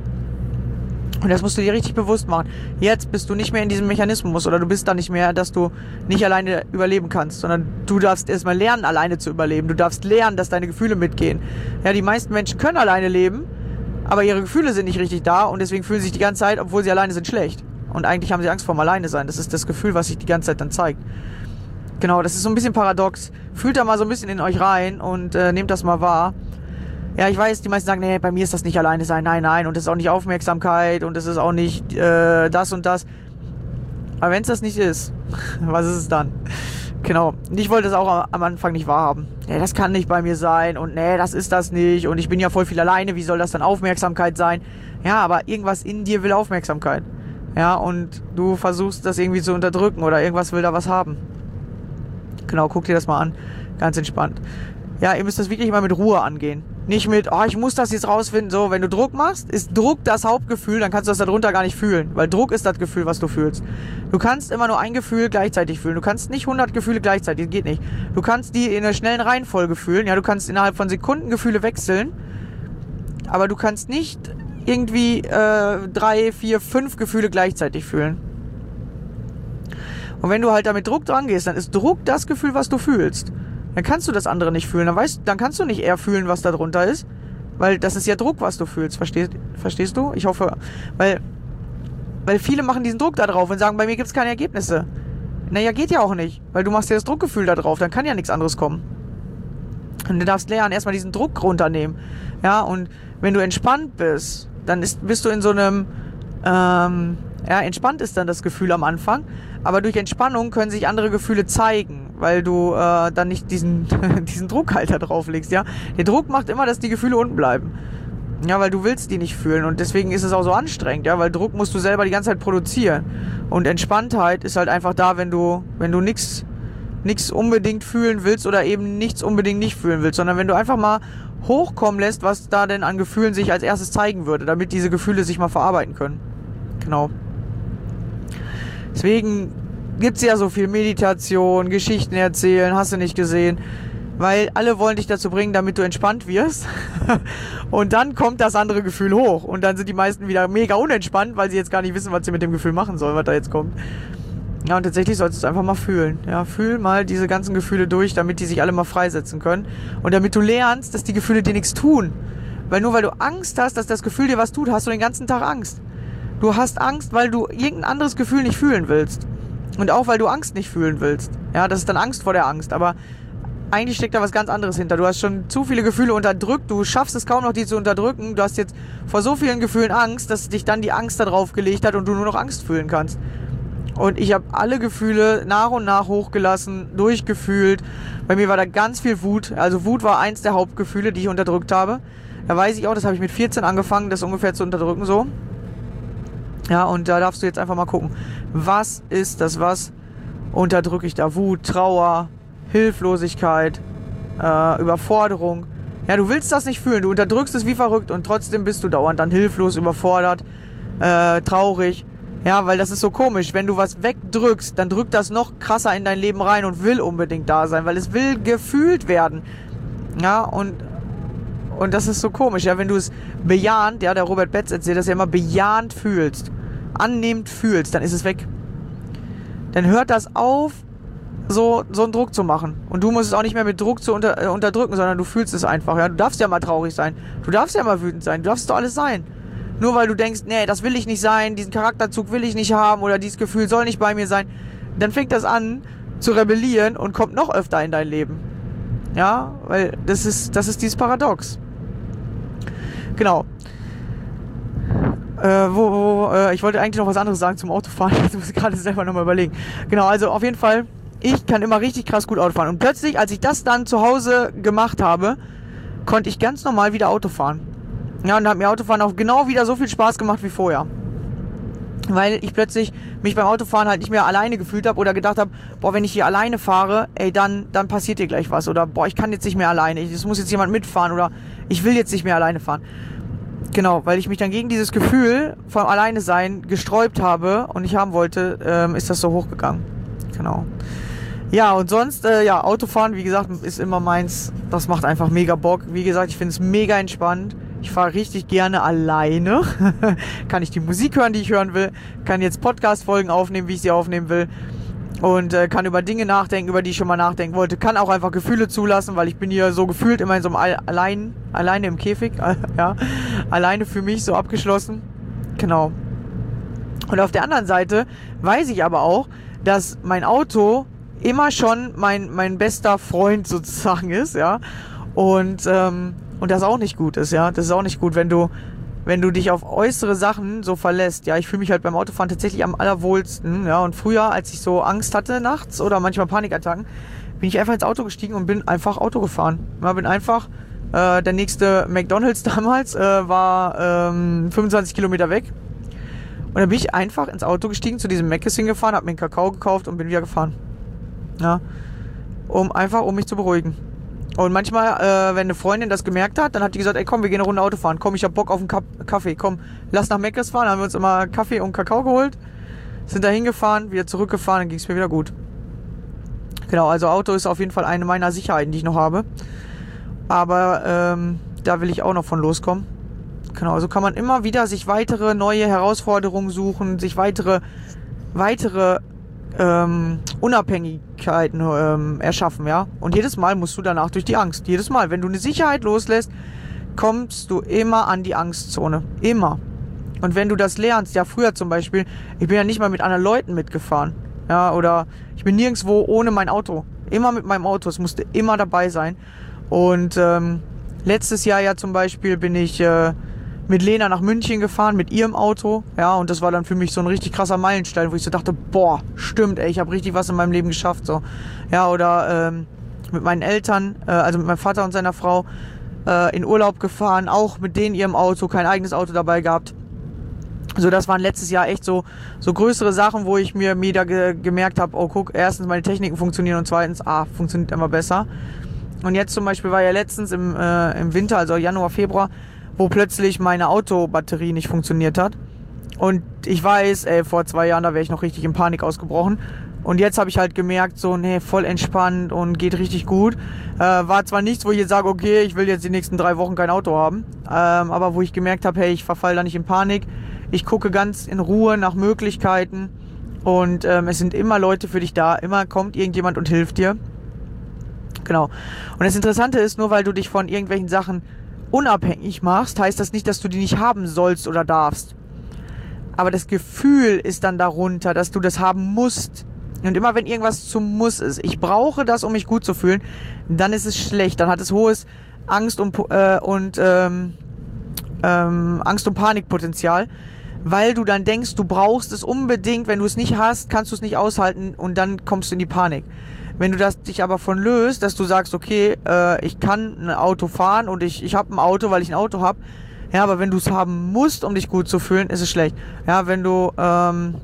Und das musst du dir richtig bewusst machen. Jetzt bist du nicht mehr in diesem Mechanismus oder du bist da nicht mehr, dass du nicht alleine überleben kannst, sondern du darfst erstmal lernen, alleine zu überleben. Du darfst lernen, dass deine Gefühle mitgehen. Ja, die meisten Menschen können alleine leben, aber ihre Gefühle sind nicht richtig da und deswegen fühlen sie sich die ganze Zeit, obwohl sie alleine sind, schlecht. Und eigentlich haben sie Angst vor dem Alleine-Sein. Das ist das Gefühl, was sich die ganze Zeit dann zeigt. Genau, das ist so ein bisschen paradox. Fühlt da mal so ein bisschen in euch rein und äh, nehmt das mal wahr. Ja, ich weiß, die meisten sagen, nee, bei mir ist das nicht alleine sein, nein, nein, und das ist auch nicht Aufmerksamkeit und das ist auch nicht äh, das und das. Aber wenn es das nicht ist, was ist es dann? Genau, und ich wollte das auch am Anfang nicht wahrhaben. Nee, das kann nicht bei mir sein und nee, das ist das nicht und ich bin ja voll viel alleine, wie soll das dann Aufmerksamkeit sein? Ja, aber irgendwas in dir will Aufmerksamkeit. Ja, und du versuchst das irgendwie zu unterdrücken oder irgendwas will da was haben. Genau, guck dir das mal an, ganz entspannt. Ja, ihr müsst das wirklich mal mit Ruhe angehen. Nicht mit, oh, ich muss das jetzt rausfinden. So, wenn du Druck machst, ist Druck das Hauptgefühl, dann kannst du das darunter gar nicht fühlen. Weil Druck ist das Gefühl, was du fühlst. Du kannst immer nur ein Gefühl gleichzeitig fühlen. Du kannst nicht hundert Gefühle gleichzeitig, das geht nicht. Du kannst die in einer schnellen Reihenfolge fühlen. Ja, du kannst innerhalb von Sekunden Gefühle wechseln. Aber du kannst nicht irgendwie äh, drei, vier, fünf Gefühle gleichzeitig fühlen. Und wenn du halt da mit Druck dran gehst, dann ist Druck das Gefühl, was du fühlst. Dann kannst du das andere nicht fühlen. Dann weißt, dann kannst du nicht eher fühlen, was da drunter ist. Weil das ist ja Druck, was du fühlst. Verstehst, verstehst du? Ich hoffe. Weil, weil viele machen diesen Druck da drauf und sagen, bei mir gibt es keine Ergebnisse. Naja, geht ja auch nicht. Weil du machst ja das Druckgefühl da drauf. Dann kann ja nichts anderes kommen. Und du darfst lernen, erstmal diesen Druck runternehmen. Ja, und wenn du entspannt bist, dann ist, bist du in so einem... Ähm, ja, entspannt ist dann das Gefühl am Anfang, aber durch Entspannung können sich andere Gefühle zeigen, weil du äh, dann nicht diesen diesen Druck halt da drauf legst, ja. Der Druck macht immer, dass die Gefühle unten bleiben. Ja, weil du willst die nicht fühlen und deswegen ist es auch so anstrengend, ja, weil Druck musst du selber die ganze Zeit produzieren und Entspanntheit ist halt einfach da, wenn du wenn du nix nix unbedingt fühlen willst oder eben nichts unbedingt nicht fühlen willst, sondern wenn du einfach mal hochkommen lässt, was da denn an Gefühlen sich als erstes zeigen würde, damit diese Gefühle sich mal verarbeiten können. Genau. Deswegen gibt's ja so viel Meditation, Geschichten erzählen, hast du nicht gesehen. weil alle wollen dich dazu bringen, damit du entspannt wirst. Und dann kommt das andere Gefühl hoch. Und dann sind die meisten wieder mega unentspannt, weil sie jetzt gar nicht wissen, was sie mit dem Gefühl machen sollen, was da jetzt kommt. Ja, und tatsächlich solltest du es einfach mal fühlen. Ja, fühl mal diese ganzen Gefühle durch, damit die sich alle mal freisetzen können. Und damit du lernst, dass die Gefühle dir nichts tun. Weil nur weil du Angst hast, dass das Gefühl dir was tut, hast du den ganzen Tag Angst. Du hast Angst, weil du irgendein anderes Gefühl nicht fühlen willst. Und auch, weil du Angst nicht fühlen willst. Ja, das ist dann Angst vor der Angst. Aber eigentlich steckt da was ganz anderes hinter. Du hast schon zu viele Gefühle unterdrückt. Du schaffst es kaum noch, die zu unterdrücken. Du hast jetzt vor so vielen Gefühlen Angst, dass dich dann die Angst da drauf gelegt hat und du nur noch Angst fühlen kannst. Und ich habe alle Gefühle nach und nach hochgelassen, durchgefühlt. Bei mir war da ganz viel Wut. Also Wut war eins der Hauptgefühle, die ich unterdrückt habe. Da weiß ich auch, das habe ich mit vierzehn angefangen, das ungefähr zu unterdrücken so. Ja, und da darfst du jetzt einfach mal gucken. Was ist das, was unterdrücke ich da? Wut, Trauer, Hilflosigkeit, äh, Überforderung. Ja, du willst das nicht fühlen. Du unterdrückst es wie verrückt und trotzdem bist du dauernd dann hilflos, überfordert, äh, traurig. Ja, weil das ist so komisch. Wenn du was wegdrückst, dann drückt das noch krasser in dein Leben rein und will unbedingt da sein, weil es will gefühlt werden. Ja, und, und das ist so komisch. Ja, wenn du es bejahend, ja, der Robert Betz erzählt, dass du immer bejahend fühlst, annehmend fühlst, dann ist es weg. Dann hört das auf, so, so einen Druck zu machen. Und du musst es auch nicht mehr mit Druck zu unter, äh, unterdrücken, sondern du fühlst es einfach. Ja, du darfst ja mal traurig sein. Du darfst ja mal wütend sein. Du darfst doch alles sein. Nur weil du denkst, nee, das will ich nicht sein, diesen Charakterzug will ich nicht haben oder dieses Gefühl soll nicht bei mir sein, dann fängt das an zu rebellieren und kommt noch öfter in dein Leben. Ja, weil das ist, das ist dieses Paradox. Genau. Äh, wo, wo, äh, ich wollte eigentlich noch was anderes sagen zum Autofahren, jetzt muss ich gerade selber nochmal überlegen. Genau, also auf jeden Fall, ich kann immer richtig krass gut Auto fahren. Und plötzlich, als ich das dann zu Hause gemacht habe, konnte ich ganz normal wieder Auto fahren. Ja, und hat mir Autofahren auch genau wieder so viel Spaß gemacht wie vorher. Weil ich plötzlich mich beim Autofahren halt nicht mehr alleine gefühlt habe oder gedacht habe, boah, wenn ich hier alleine fahre, ey, dann, dann passiert dir gleich was. Oder boah, ich kann jetzt nicht mehr alleine, es muss jetzt jemand mitfahren oder ich will jetzt nicht mehr alleine fahren. Genau, weil ich mich dann gegen dieses Gefühl vom Alleine-Sein gesträubt habe und nicht haben wollte, ähm, ist das so hochgegangen. Genau. Ja, und sonst, äh, ja, Autofahren, wie gesagt, ist immer meins. Das macht einfach mega Bock. Wie gesagt, ich finde es mega entspannt. Ich fahre richtig gerne alleine. Kann ich die Musik hören, die ich hören will. Kann jetzt Podcast-Folgen aufnehmen, wie ich sie aufnehmen will. Und äh, kann über Dinge nachdenken, über die ich schon mal nachdenken wollte. Kann auch einfach Gefühle zulassen, weil ich bin hier so gefühlt immer in so einem All- allein, alleine im Käfig. Ja, alleine für mich, so abgeschlossen. Genau. Und auf der anderen Seite weiß ich aber auch, dass mein Auto immer schon mein, mein bester Freund sozusagen ist, ja. Und, ähm, und das auch nicht gut ist, ja. Das ist auch nicht gut, wenn du, wenn du dich auf äußere Sachen so verlässt. Ja, ich fühle mich halt beim Autofahren tatsächlich am allerwohlsten, ja. Und früher, als ich so Angst hatte nachts oder manchmal Panikattacken, bin ich einfach ins Auto gestiegen und bin einfach Auto gefahren. Ja, bin einfach, äh, der nächste McDonald's damals äh, war ähm, fünfundzwanzig Kilometer weg. Und dann bin ich einfach ins Auto gestiegen, zu diesem Mc's hingefahren, hab mir einen Kakao gekauft und bin wieder gefahren. Ja, um einfach, um mich zu beruhigen. Und manchmal, äh, wenn eine Freundin das gemerkt hat, dann hat die gesagt, ey komm, wir gehen eine Runde Auto fahren. Komm, ich hab Bock auf einen Ka- Kaffee. Komm, lass nach Mc's fahren. Dann haben wir uns immer Kaffee und Kakao geholt, sind da hingefahren, wieder zurückgefahren, dann ging es mir wieder gut. Genau, also Auto ist auf jeden Fall eine meiner Sicherheiten, die ich noch habe. Aber ähm, da will ich auch noch von loskommen. Genau, so kann man immer wieder sich weitere neue Herausforderungen suchen, sich weitere, weitere ähm, Unabhängigkeiten ähm, erschaffen, ja. Und jedes Mal musst du danach durch die Angst. Jedes Mal, wenn du eine Sicherheit loslässt, kommst du immer an die Angstzone. Immer. Und wenn du das lernst, ja, früher zum Beispiel, ich bin ja nicht mal mit anderen Leuten mitgefahren, ja, oder ich bin nirgendwo ohne mein Auto. Immer mit meinem Auto, es musste immer dabei sein. Und ähm, letztes Jahr ja zum Beispiel bin ich äh, mit Lena nach München gefahren, mit ihrem Auto, ja, und das war dann für mich so ein richtig krasser Meilenstein, wo ich so dachte, boah, stimmt, ey, ich habe richtig was in meinem Leben geschafft, so, ja, oder ähm, mit meinen Eltern, äh, also mit meinem Vater und seiner Frau, äh, in Urlaub gefahren, auch mit denen ihrem Auto, kein eigenes Auto dabei gehabt, so, das waren letztes Jahr echt so so größere Sachen, wo ich mir wieder ge- gemerkt habe, oh, guck, erstens, meine Techniken funktionieren und zweitens, ah, funktioniert immer besser. Und jetzt zum Beispiel war ja letztens im, äh, im Winter, also Januar, Februar, wo plötzlich meine Autobatterie nicht funktioniert hat. Und ich weiß, ey, vor zwei Jahren, da wäre ich noch richtig in Panik ausgebrochen. Und jetzt habe ich halt gemerkt, so, nee, voll entspannt und geht richtig gut. Äh, war zwar nichts, wo ich jetzt sage, okay, ich will jetzt die nächsten drei Wochen kein Auto haben, ähm, aber wo ich gemerkt habe, hey, ich verfall da nicht in Panik. Ich gucke ganz in Ruhe nach Möglichkeiten und ähm, es sind immer Leute für dich da. Immer kommt irgendjemand und hilft dir. Genau. Und das Interessante ist, nur weil du dich von irgendwelchen Sachen unabhängig machst, heißt das nicht, dass du die nicht haben sollst oder darfst. Aber das Gefühl ist dann darunter, dass du das haben musst. Und immer wenn irgendwas zum Muss ist, ich brauche das, um mich gut zu fühlen, dann ist es schlecht. Dann hat es hohes Angst- und, äh, und ähm, ähm, Angst- und Panikpotenzial, weil du dann denkst, du brauchst es unbedingt. Wenn du es nicht hast, kannst du es nicht aushalten und dann kommst du in die Panik. Wenn du das dich aber von löst, dass du sagst, okay, äh, ich kann ein Auto fahren und ich, ich habe ein Auto, weil ich ein Auto habe. Ja, aber wenn du es haben musst, um dich gut zu fühlen, ist es schlecht. Ja, wenn du ähm,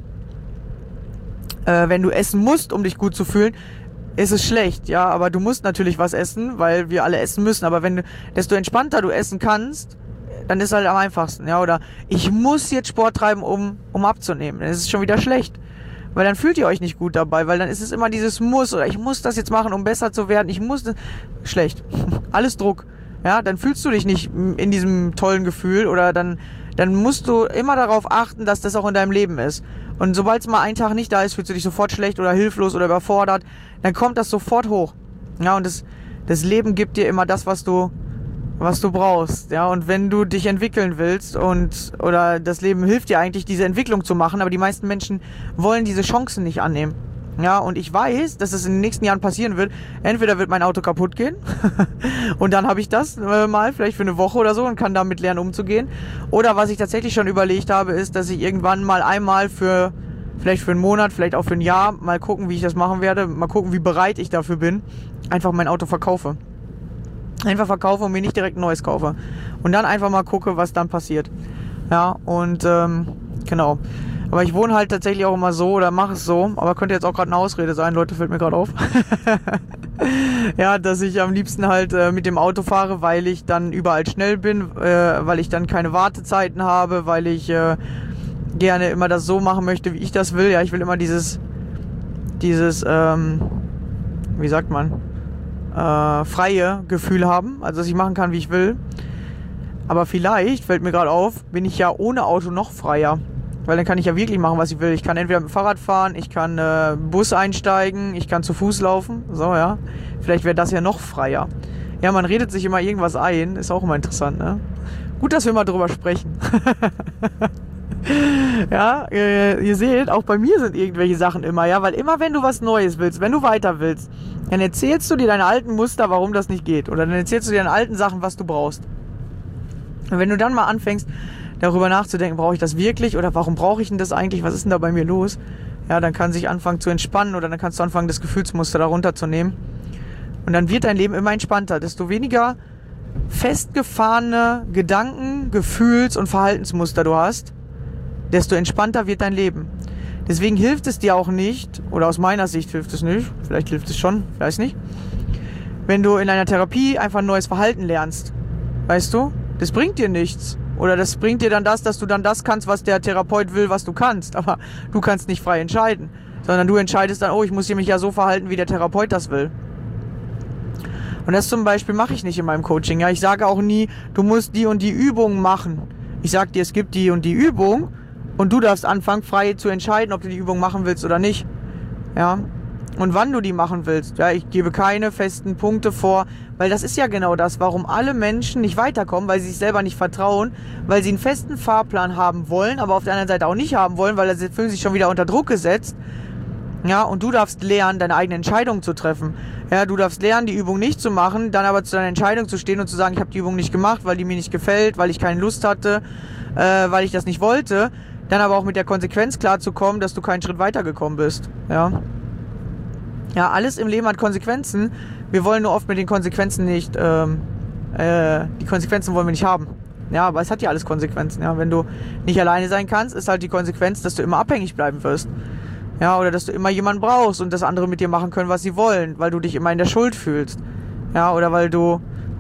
Äh, wenn du essen musst, um dich gut zu fühlen, ist es schlecht, ja, aber du musst natürlich was essen, weil wir alle essen müssen, aber wenn du, desto entspannter du essen kannst, dann ist es halt am einfachsten, ja, oder ich muss jetzt Sport treiben, um, um abzunehmen, dann ist es schon wieder schlecht, weil dann fühlt ihr euch nicht gut dabei, weil dann ist es immer dieses Muss, oder ich muss das jetzt machen, um besser zu werden, ich muss, das, schlecht, alles Druck, ja, dann fühlst du dich nicht in diesem tollen Gefühl, oder dann, dann musst du immer darauf achten, dass das auch in deinem Leben ist. Und sobald es mal einen Tag nicht da ist, fühlst du dich sofort schlecht oder hilflos oder überfordert, dann kommt das sofort hoch. Ja, und das, das Leben gibt dir immer das, was du, was du brauchst. Ja, und wenn du dich entwickeln willst und, oder das Leben hilft dir eigentlich, diese Entwicklung zu machen, aber die meisten Menschen wollen diese Chancen nicht annehmen. Ja, und ich weiß, dass es in den nächsten Jahren passieren wird. Entweder wird mein Auto kaputt gehen und dann habe ich das äh, mal vielleicht für eine Woche oder so und kann damit lernen umzugehen. Oder was ich tatsächlich schon überlegt habe, ist, dass ich irgendwann mal einmal für, vielleicht für einen Monat, vielleicht auch für ein Jahr, mal gucken, wie ich das machen werde, mal gucken, wie bereit ich dafür bin, einfach mein Auto verkaufe. Einfach verkaufe und mir nicht direkt ein neues kaufe. Und dann einfach mal gucke, was dann passiert. Ja, und ähm, genau. Aber ich wohne halt tatsächlich auch immer so oder mache es so, aber könnte jetzt auch gerade eine Ausrede sein, Leute, fällt mir gerade auf. Ja, dass ich am liebsten halt äh, mit dem Auto fahre, weil ich dann überall schnell bin, äh, weil ich dann keine Wartezeiten habe, weil ich äh, gerne immer das so machen möchte, wie ich das will. Ja, ich will immer dieses, dieses, ähm, wie sagt man, äh, freie Gefühl haben, also dass ich machen kann, wie ich will. Aber vielleicht, fällt mir gerade auf, bin ich ja ohne Auto noch freier. Weil dann kann ich ja wirklich machen, was ich will. Ich kann entweder mit dem Fahrrad fahren, ich kann äh, Bus einsteigen, ich kann zu Fuß laufen. So, ja. Vielleicht wäre das ja noch freier. Ja, man redet sich immer irgendwas ein. Ist auch immer interessant, ne? Gut, dass wir mal drüber sprechen. Ja, äh, ihr seht, auch bei mir sind irgendwelche Sachen immer, ja. Weil immer, wenn du was Neues willst, wenn du weiter willst, dann erzählst du dir deine alten Muster, warum das nicht geht. Oder dann erzählst du dir deine alten Sachen, was du brauchst. Und wenn du dann mal anfängst, darüber nachzudenken, brauche ich das wirklich oder warum brauche ich denn das eigentlich, was ist denn da bei mir los? Ja, dann kann sich anfangen zu entspannen oder dann kannst du anfangen, das Gefühlsmuster darunter zu nehmen. Und dann wird dein Leben immer entspannter. Desto weniger festgefahrene Gedanken, Gefühls- und Verhaltensmuster du hast, desto entspannter wird dein Leben. Deswegen hilft es dir auch nicht, oder aus meiner Sicht hilft es nicht, vielleicht hilft es schon, ich weiß nicht, wenn du in einer Therapie einfach ein neues Verhalten lernst. Weißt du? Das bringt dir nichts. Oder das bringt dir dann das, dass du dann das kannst, was der Therapeut will, was du kannst. Aber du kannst nicht frei entscheiden. Sondern du entscheidest dann, oh, ich muss mich ja so verhalten, wie der Therapeut das will. Und das zum Beispiel mache ich nicht in meinem Coaching. Ja, ich sage auch nie, du musst die und die Übung machen. Ich sage dir, es gibt die und die Übung und du darfst anfangen, frei zu entscheiden, ob du die Übung machen willst oder nicht. Ja. Und wann du die machen willst. Ja, ich gebe keine festen Punkte vor, weil das ist ja genau das, warum alle Menschen nicht weiterkommen, weil sie sich selber nicht vertrauen, weil sie einen festen Fahrplan haben wollen, aber auf der anderen Seite auch nicht haben wollen, weil sie fühlen sich schon wieder unter Druck gesetzt. Ja, und du darfst lernen, deine eigene Entscheidung zu treffen. Ja, du darfst lernen, die Übung nicht zu machen, dann aber zu deiner Entscheidung zu stehen und zu sagen, ich habe die Übung nicht gemacht, weil die mir nicht gefällt, weil ich keine Lust hatte, äh, weil ich das nicht wollte. Dann aber auch mit der Konsequenz klarzukommen, dass du keinen Schritt weitergekommen bist. Ja. Ja, alles im Leben hat Konsequenzen. Wir wollen nur oft mit den Konsequenzen nicht, ähm, äh, die Konsequenzen wollen wir nicht haben. Ja, aber es hat ja alles Konsequenzen. Ja, wenn du nicht alleine sein kannst, ist halt die Konsequenz, dass du immer abhängig bleiben wirst. Ja, oder dass du immer jemanden brauchst und dass andere mit dir machen können, was sie wollen, weil du dich immer in der Schuld fühlst. Ja, oder weil du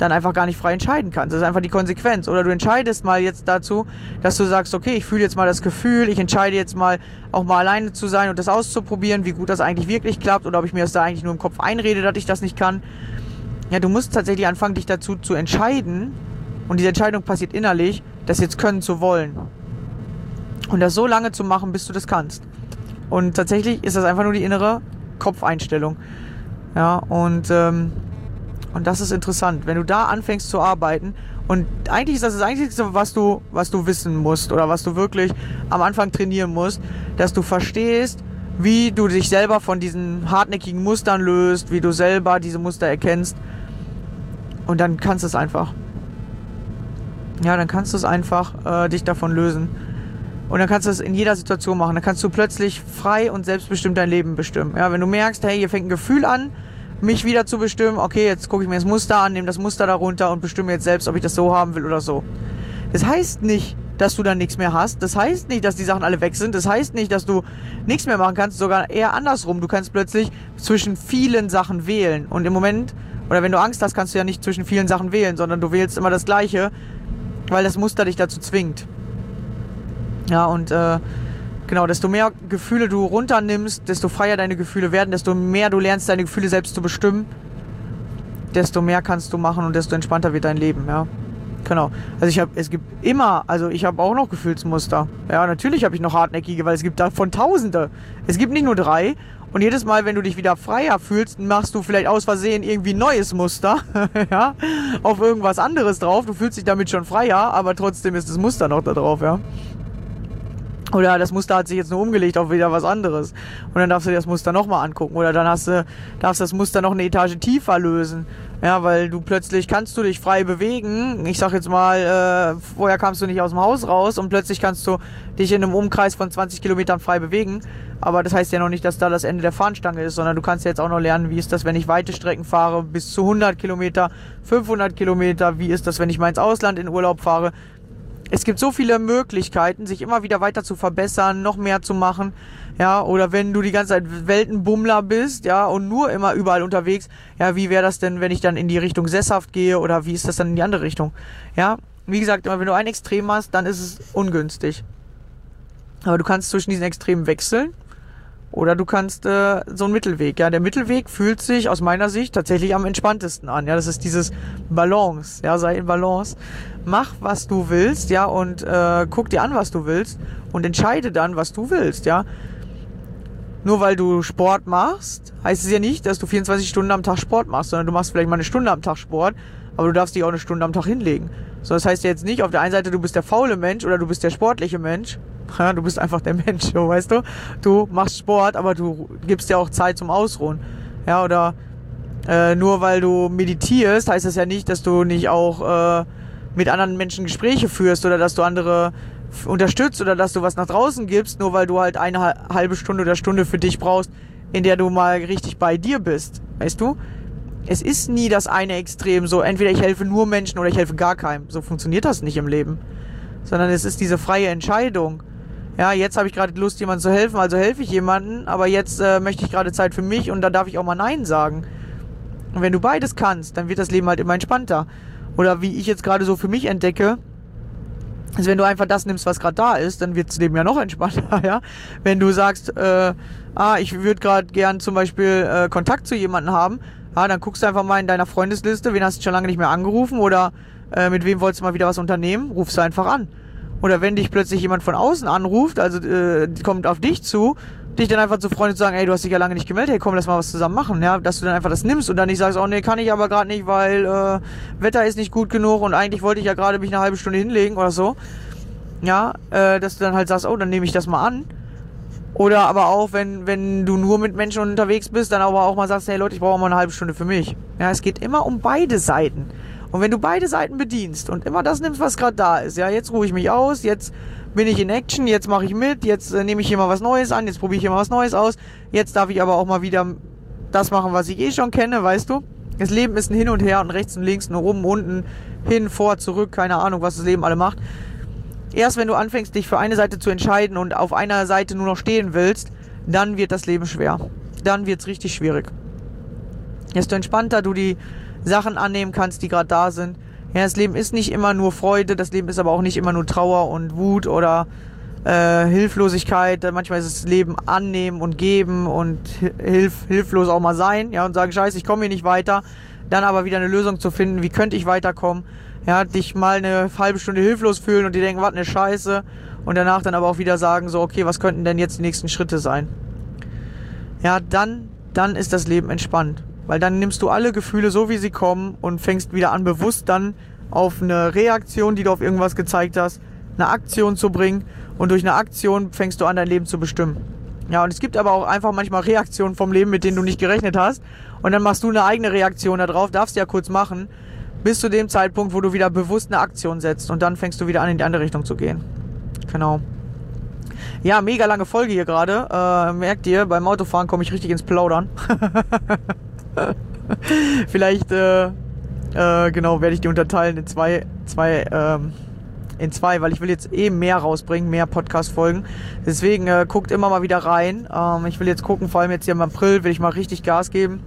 dann einfach gar nicht frei entscheiden kannst. Das ist einfach die Konsequenz. Oder du entscheidest mal jetzt dazu, dass du sagst, okay, ich fühle jetzt mal das Gefühl, ich entscheide jetzt mal auch mal alleine zu sein und das auszuprobieren, wie gut das eigentlich wirklich klappt oder ob ich mir das da eigentlich nur im Kopf einrede, dass ich das nicht kann. Ja, du musst tatsächlich anfangen, dich dazu zu entscheiden, und diese Entscheidung passiert innerlich, das jetzt können zu wollen. Und das so lange zu machen, bis du das kannst. Und tatsächlich ist das einfach nur die innere Kopfeinstellung. Ja, und, ähm, und das ist interessant. Wenn du da anfängst zu arbeiten, und eigentlich ist das das Einzige, was du, was du wissen musst oder was du wirklich am Anfang trainieren musst, dass du verstehst, wie du dich selber von diesen hartnäckigen Mustern löst, wie du selber diese Muster erkennst. Und dann kannst du es einfach. Ja, dann kannst du es einfach äh, dich davon lösen. Und dann kannst du es in jeder Situation machen. Dann kannst du plötzlich frei und selbstbestimmt dein Leben bestimmen. Ja, wenn du merkst, hey, hier fängt ein Gefühl an, mich wieder zu bestimmen. Okay, jetzt gucke ich mir das Muster an, nehme das Muster darunter und bestimme jetzt selbst, ob ich das so haben will oder so. Das heißt nicht, dass du dann nichts mehr hast. Das heißt nicht, dass die Sachen alle weg sind. Das heißt nicht, dass du nichts mehr machen kannst. Sogar eher andersrum. Du kannst plötzlich zwischen vielen Sachen wählen. Und im Moment, oder wenn du Angst hast, kannst du ja nicht zwischen vielen Sachen wählen, sondern du wählst immer das Gleiche, weil das Muster dich dazu zwingt. Ja, und äh, genau, desto mehr Gefühle du runternimmst, desto freier deine Gefühle werden, desto mehr du lernst, deine Gefühle selbst zu bestimmen, desto mehr kannst du machen und desto entspannter wird dein Leben, ja. Genau. Also ich habe, es gibt immer, also ich habe auch noch Gefühlsmuster. Ja, natürlich habe ich noch hartnäckige, weil es gibt davon Tausende. Es gibt nicht nur drei. Und jedes Mal, wenn du dich wieder freier fühlst, machst du vielleicht aus Versehen irgendwie ein neues Muster, ja, auf irgendwas anderes drauf. Du fühlst dich damit schon freier, aber trotzdem ist das Muster noch da drauf, ja. Oder das Muster hat sich jetzt nur umgelegt auf wieder was anderes. Und dann darfst du dir das Muster nochmal angucken. Oder dann hast du, darfst das Muster noch eine Etage tiefer lösen. Ja, weil du plötzlich kannst du dich frei bewegen. Ich sag jetzt mal, äh, vorher kamst du nicht aus dem Haus raus und plötzlich kannst du dich in einem Umkreis von zwanzig Kilometern frei bewegen. Aber das heißt ja noch nicht, dass da das Ende der Fahnenstange ist, sondern du kannst ja jetzt auch noch lernen, wie ist das, wenn ich weite Strecken fahre, bis zu hundert Kilometer, fünfhundert Kilometer. Wie ist das, wenn ich mal ins Ausland in Urlaub fahre? Es gibt so viele Möglichkeiten, sich immer wieder weiter zu verbessern, noch mehr zu machen, ja, oder wenn du die ganze Zeit Weltenbummler bist, ja, und nur immer überall unterwegs, ja, wie wäre das denn, wenn ich dann in die Richtung sesshaft gehe, oder wie ist das dann in die andere Richtung, ja, wie gesagt, immer wenn du ein Extrem hast, dann ist es ungünstig, aber du kannst zwischen diesen Extremen wechseln, oder du kannst äh, so einen Mittelweg, ja, der Mittelweg fühlt sich aus meiner Sicht tatsächlich am entspanntesten an, ja, das ist dieses Balance, ja, sei in Balance, mach, was du willst, ja, und äh, guck dir an, was du willst und entscheide dann, was du willst, ja. Nur weil du Sport machst, heißt es ja nicht, dass du vierundzwanzig Stunden am Tag Sport machst, sondern du machst vielleicht mal eine Stunde am Tag Sport, aber du darfst dich auch eine Stunde am Tag hinlegen. So, das heißt ja jetzt nicht, auf der einen Seite, du bist der faule Mensch oder du bist der sportliche Mensch. Ja, du bist einfach der Mensch, so, weißt du? Du machst Sport, aber du gibst dir auch Zeit zum Ausruhen. Ja, oder äh, nur weil du meditierst, heißt das ja nicht, dass du nicht auch äh, mit anderen Menschen Gespräche führst oder dass du andere f- unterstützt oder dass du was nach draußen gibst, nur weil du halt eine halbe Stunde oder Stunde für dich brauchst, in der du mal richtig bei dir bist. Weißt du? Es ist nie das eine Extrem so, entweder ich helfe nur Menschen oder ich helfe gar keinem. So funktioniert das nicht im Leben. Sondern es ist diese freie Entscheidung. Ja, jetzt habe ich gerade Lust, jemandem zu helfen, also helfe ich jemandem, aber jetzt äh, möchte ich gerade Zeit für mich und da darf ich auch mal Nein sagen. Und wenn du beides kannst, dann wird das Leben halt immer entspannter. Oder wie ich jetzt gerade so für mich entdecke, ist, wenn du einfach das nimmst, was gerade da ist, dann wird das Leben ja noch entspannter, ja. Wenn du sagst, äh, ah, ich würde gerade gern zum Beispiel äh, Kontakt zu jemandem haben, ah, dann guckst du einfach mal in deiner Freundesliste, wen hast du schon lange nicht mehr angerufen oder äh, mit wem wolltest du mal wieder was unternehmen, rufst du einfach an. Oder wenn dich plötzlich jemand von außen anruft, also äh, kommt auf dich zu, dich dann einfach zu Freunden zu sagen, ey, du hast dich ja lange nicht gemeldet, hey, komm, lass mal was zusammen machen, ja, dass du dann einfach das nimmst und dann nicht sagst, oh nee, kann ich aber gerade nicht, weil äh, Wetter ist nicht gut genug und eigentlich wollte ich ja gerade mich eine halbe Stunde hinlegen oder so, ja, äh, dass du dann halt sagst, oh, dann nehme ich das mal an. Oder aber auch, wenn wenn du nur mit Menschen unterwegs bist, dann aber auch mal sagst, hey Leute, ich brauche mal eine halbe Stunde für mich. Ja, es geht immer um beide Seiten. Und wenn du beide Seiten bedienst und immer das nimmst, was gerade da ist, ja, jetzt ruhe ich mich aus, jetzt bin ich in Action, jetzt mache ich mit, jetzt äh, nehme ich hier mal was Neues an, jetzt probiere ich hier mal was Neues aus, jetzt darf ich aber auch mal wieder das machen, was ich eh schon kenne, weißt du? Das Leben ist ein Hin und Her und rechts und links und oben, unten, hin, vor, zurück, keine Ahnung, was das Leben alle macht. Erst wenn du anfängst, dich für eine Seite zu entscheiden und auf einer Seite nur noch stehen willst, dann wird das Leben schwer. Dann wird es richtig schwierig. Desto entspannter du die Sachen annehmen kannst, die gerade da sind. Ja, das Leben ist nicht immer nur Freude, das Leben ist aber auch nicht immer nur Trauer und Wut oder äh, Hilflosigkeit. Manchmal ist es Leben annehmen und geben und hilf, hilflos auch mal sein, ja, und sagen, scheiße, ich komme hier nicht weiter. Dann aber wieder eine Lösung zu finden, wie könnte ich weiterkommen. Ja, dich mal eine halbe Stunde hilflos fühlen und die denken, was eine Scheiße. Und danach dann aber auch wieder sagen, so, okay, was könnten denn jetzt die nächsten Schritte sein? Ja, dann, dann ist das Leben entspannt. Weil dann nimmst du alle Gefühle so, wie sie kommen und fängst wieder an, bewusst dann auf eine Reaktion, die du auf irgendwas gezeigt hast, eine Aktion zu bringen. Und durch eine Aktion fängst du an, dein Leben zu bestimmen. Ja, und es gibt aber auch einfach manchmal Reaktionen vom Leben, mit denen du nicht gerechnet hast. Und dann machst du eine eigene Reaktion darauf, darfst du ja kurz machen, bis zu dem Zeitpunkt, wo du wieder bewusst eine Aktion setzt. Und dann fängst du wieder an, in die andere Richtung zu gehen. Genau. Ja, mega lange Folge hier gerade. Äh, merkt ihr, beim Autofahren komme ich richtig ins Plaudern. Vielleicht, äh, äh, genau, werde ich die unterteilen in zwei, zwei, ähm, in zwei, weil ich will jetzt eh mehr rausbringen, mehr Podcast-Folgen. Deswegen äh, guckt immer mal wieder rein. Ähm, ich will jetzt gucken, vor allem jetzt hier im April will ich mal richtig Gas geben.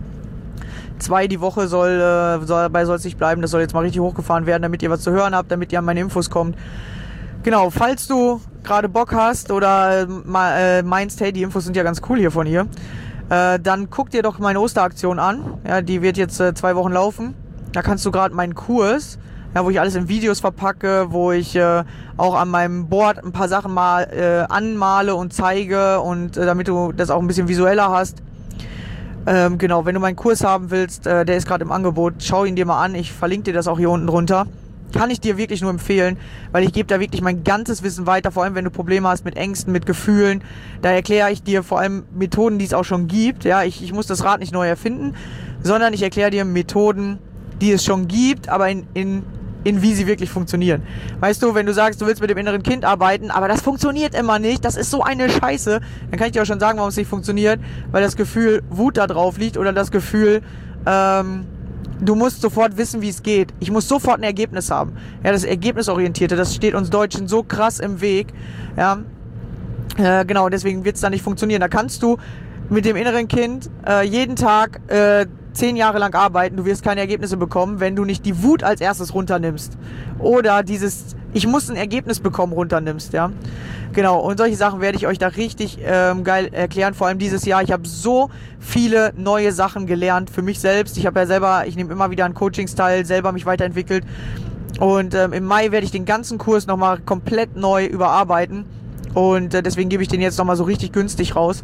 Zwei die Woche soll, äh, soll dabei soll es nicht bleiben. Das soll jetzt mal richtig hochgefahren werden, damit ihr was zu hören habt, damit ihr an meine Infos kommt. Genau, falls du gerade Bock hast oder äh, meinst, hey, die Infos sind ja ganz cool hier von ihr, äh, dann guck dir doch meine Osteraktion an. Ja, die wird jetzt äh, zwei Wochen laufen. Da kannst du gerade meinen Kurs, ja, wo ich alles in Videos verpacke, wo ich äh, auch an meinem Board ein paar Sachen mal äh, anmale und zeige und äh, damit du das auch ein bisschen visueller hast. Ähm, genau, wenn du meinen Kurs haben willst, äh, der ist gerade im Angebot, schau ihn dir mal an. Ich verlinke dir das auch hier unten drunter. Kann ich dir wirklich nur empfehlen, weil ich gebe da wirklich mein ganzes Wissen weiter, vor allem wenn du Probleme hast mit Ängsten, mit Gefühlen. Da erkläre ich dir vor allem Methoden, die es auch schon gibt. Ja, ich, ich muss das Rad nicht neu erfinden, sondern ich erkläre dir Methoden, die es schon gibt, aber in, in, in wie sie wirklich funktionieren. Weißt du, wenn du sagst, du willst mit dem inneren Kind arbeiten, aber das funktioniert immer nicht, das ist so eine Scheiße, dann kann ich dir auch schon sagen, warum es nicht funktioniert, weil das Gefühl Wut da drauf liegt oder das Gefühl, ähm, du musst sofort wissen, wie es geht. Ich muss sofort ein Ergebnis haben. Ja, das Ergebnisorientierte, das steht uns Deutschen so krass im Weg. Ja, äh, genau, deswegen wird es da nicht funktionieren. Da kannst du mit dem inneren Kind äh, jeden Tag äh, zehn Jahre lang arbeiten. Du wirst keine Ergebnisse bekommen, wenn du nicht die Wut als erstes runternimmst. Oder dieses, ich muss ein Ergebnis bekommen, runternimmst. Ja, genau. Und solche Sachen werde ich euch da richtig ähm, geil erklären. Vor allem dieses Jahr. Ich habe so viele neue Sachen gelernt für mich selbst. Ich habe ja selber, ich nehme immer wieder an Coachings teil, selber mich weiterentwickelt. Und ähm, im Mai werde ich den ganzen Kurs nochmal komplett neu überarbeiten. Und äh, deswegen gebe ich den jetzt nochmal so richtig günstig raus.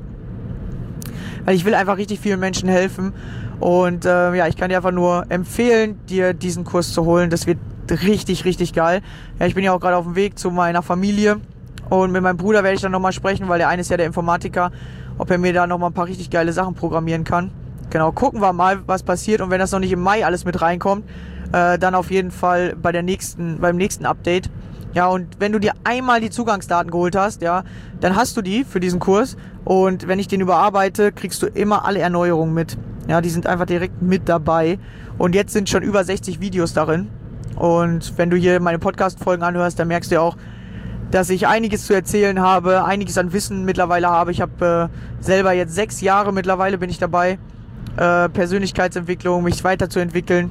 Weil ich will einfach richtig vielen Menschen helfen. Und äh, ja, ich kann dir einfach nur empfehlen, dir diesen Kurs zu holen. Das wird richtig, richtig geil. Ja, ich bin ja auch gerade auf dem Weg zu meiner Familie. Und mit meinem Bruder werde ich dann nochmal sprechen, weil der eine ist ja der Informatiker, ob er mir da nochmal ein paar richtig geile Sachen programmieren kann. Genau, gucken wir mal, was passiert. Und wenn das noch nicht im Mai alles mit reinkommt, äh, dann auf jeden Fall bei der nächsten, beim nächsten Update. Ja, und wenn du dir einmal die Zugangsdaten geholt hast, ja, dann hast du die für diesen Kurs. Und wenn ich den überarbeite, kriegst du immer alle Erneuerungen mit. Ja, die sind einfach direkt mit dabei. Und jetzt sind schon über sechzig Videos darin. Und wenn du hier meine Podcast-Folgen anhörst, dann merkst du ja auch, dass ich einiges zu erzählen habe, einiges an Wissen mittlerweile habe. Ich habe äh, selber jetzt sechs Jahre mittlerweile bin ich dabei, äh, Persönlichkeitsentwicklung, mich weiterzuentwickeln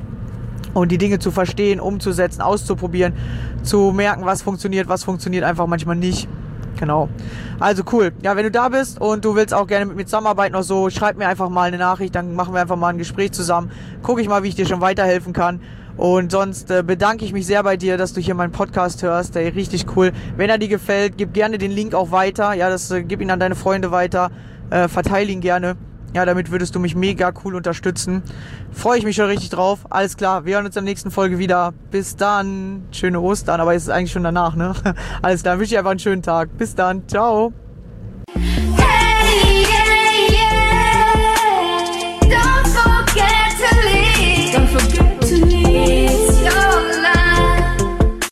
und die Dinge zu verstehen, umzusetzen, auszuprobieren, zu merken, was funktioniert, was funktioniert einfach manchmal nicht. Genau. Also cool. Ja, wenn du da bist und du willst auch gerne mit mir zusammenarbeiten oder so, schreib mir einfach mal eine Nachricht, dann machen wir einfach mal ein Gespräch zusammen. Gucke ich mal, wie ich dir schon weiterhelfen kann. Und sonst äh, bedanke ich mich sehr bei dir, dass du hier meinen Podcast hörst. Ey, richtig cool. Wenn er dir gefällt, gib gerne den Link auch weiter. Ja, das äh, gib ihn an deine Freunde weiter. Äh, verteile ihn gerne. Ja, damit würdest du mich mega cool unterstützen. Freue ich mich schon richtig drauf. Alles klar, wir hören uns in der nächsten Folge wieder. Bis dann. Schöne Ostern, aber es ist eigentlich schon danach, ne? Alles klar, wünsche ich einfach einen schönen Tag. Bis dann. Ciao.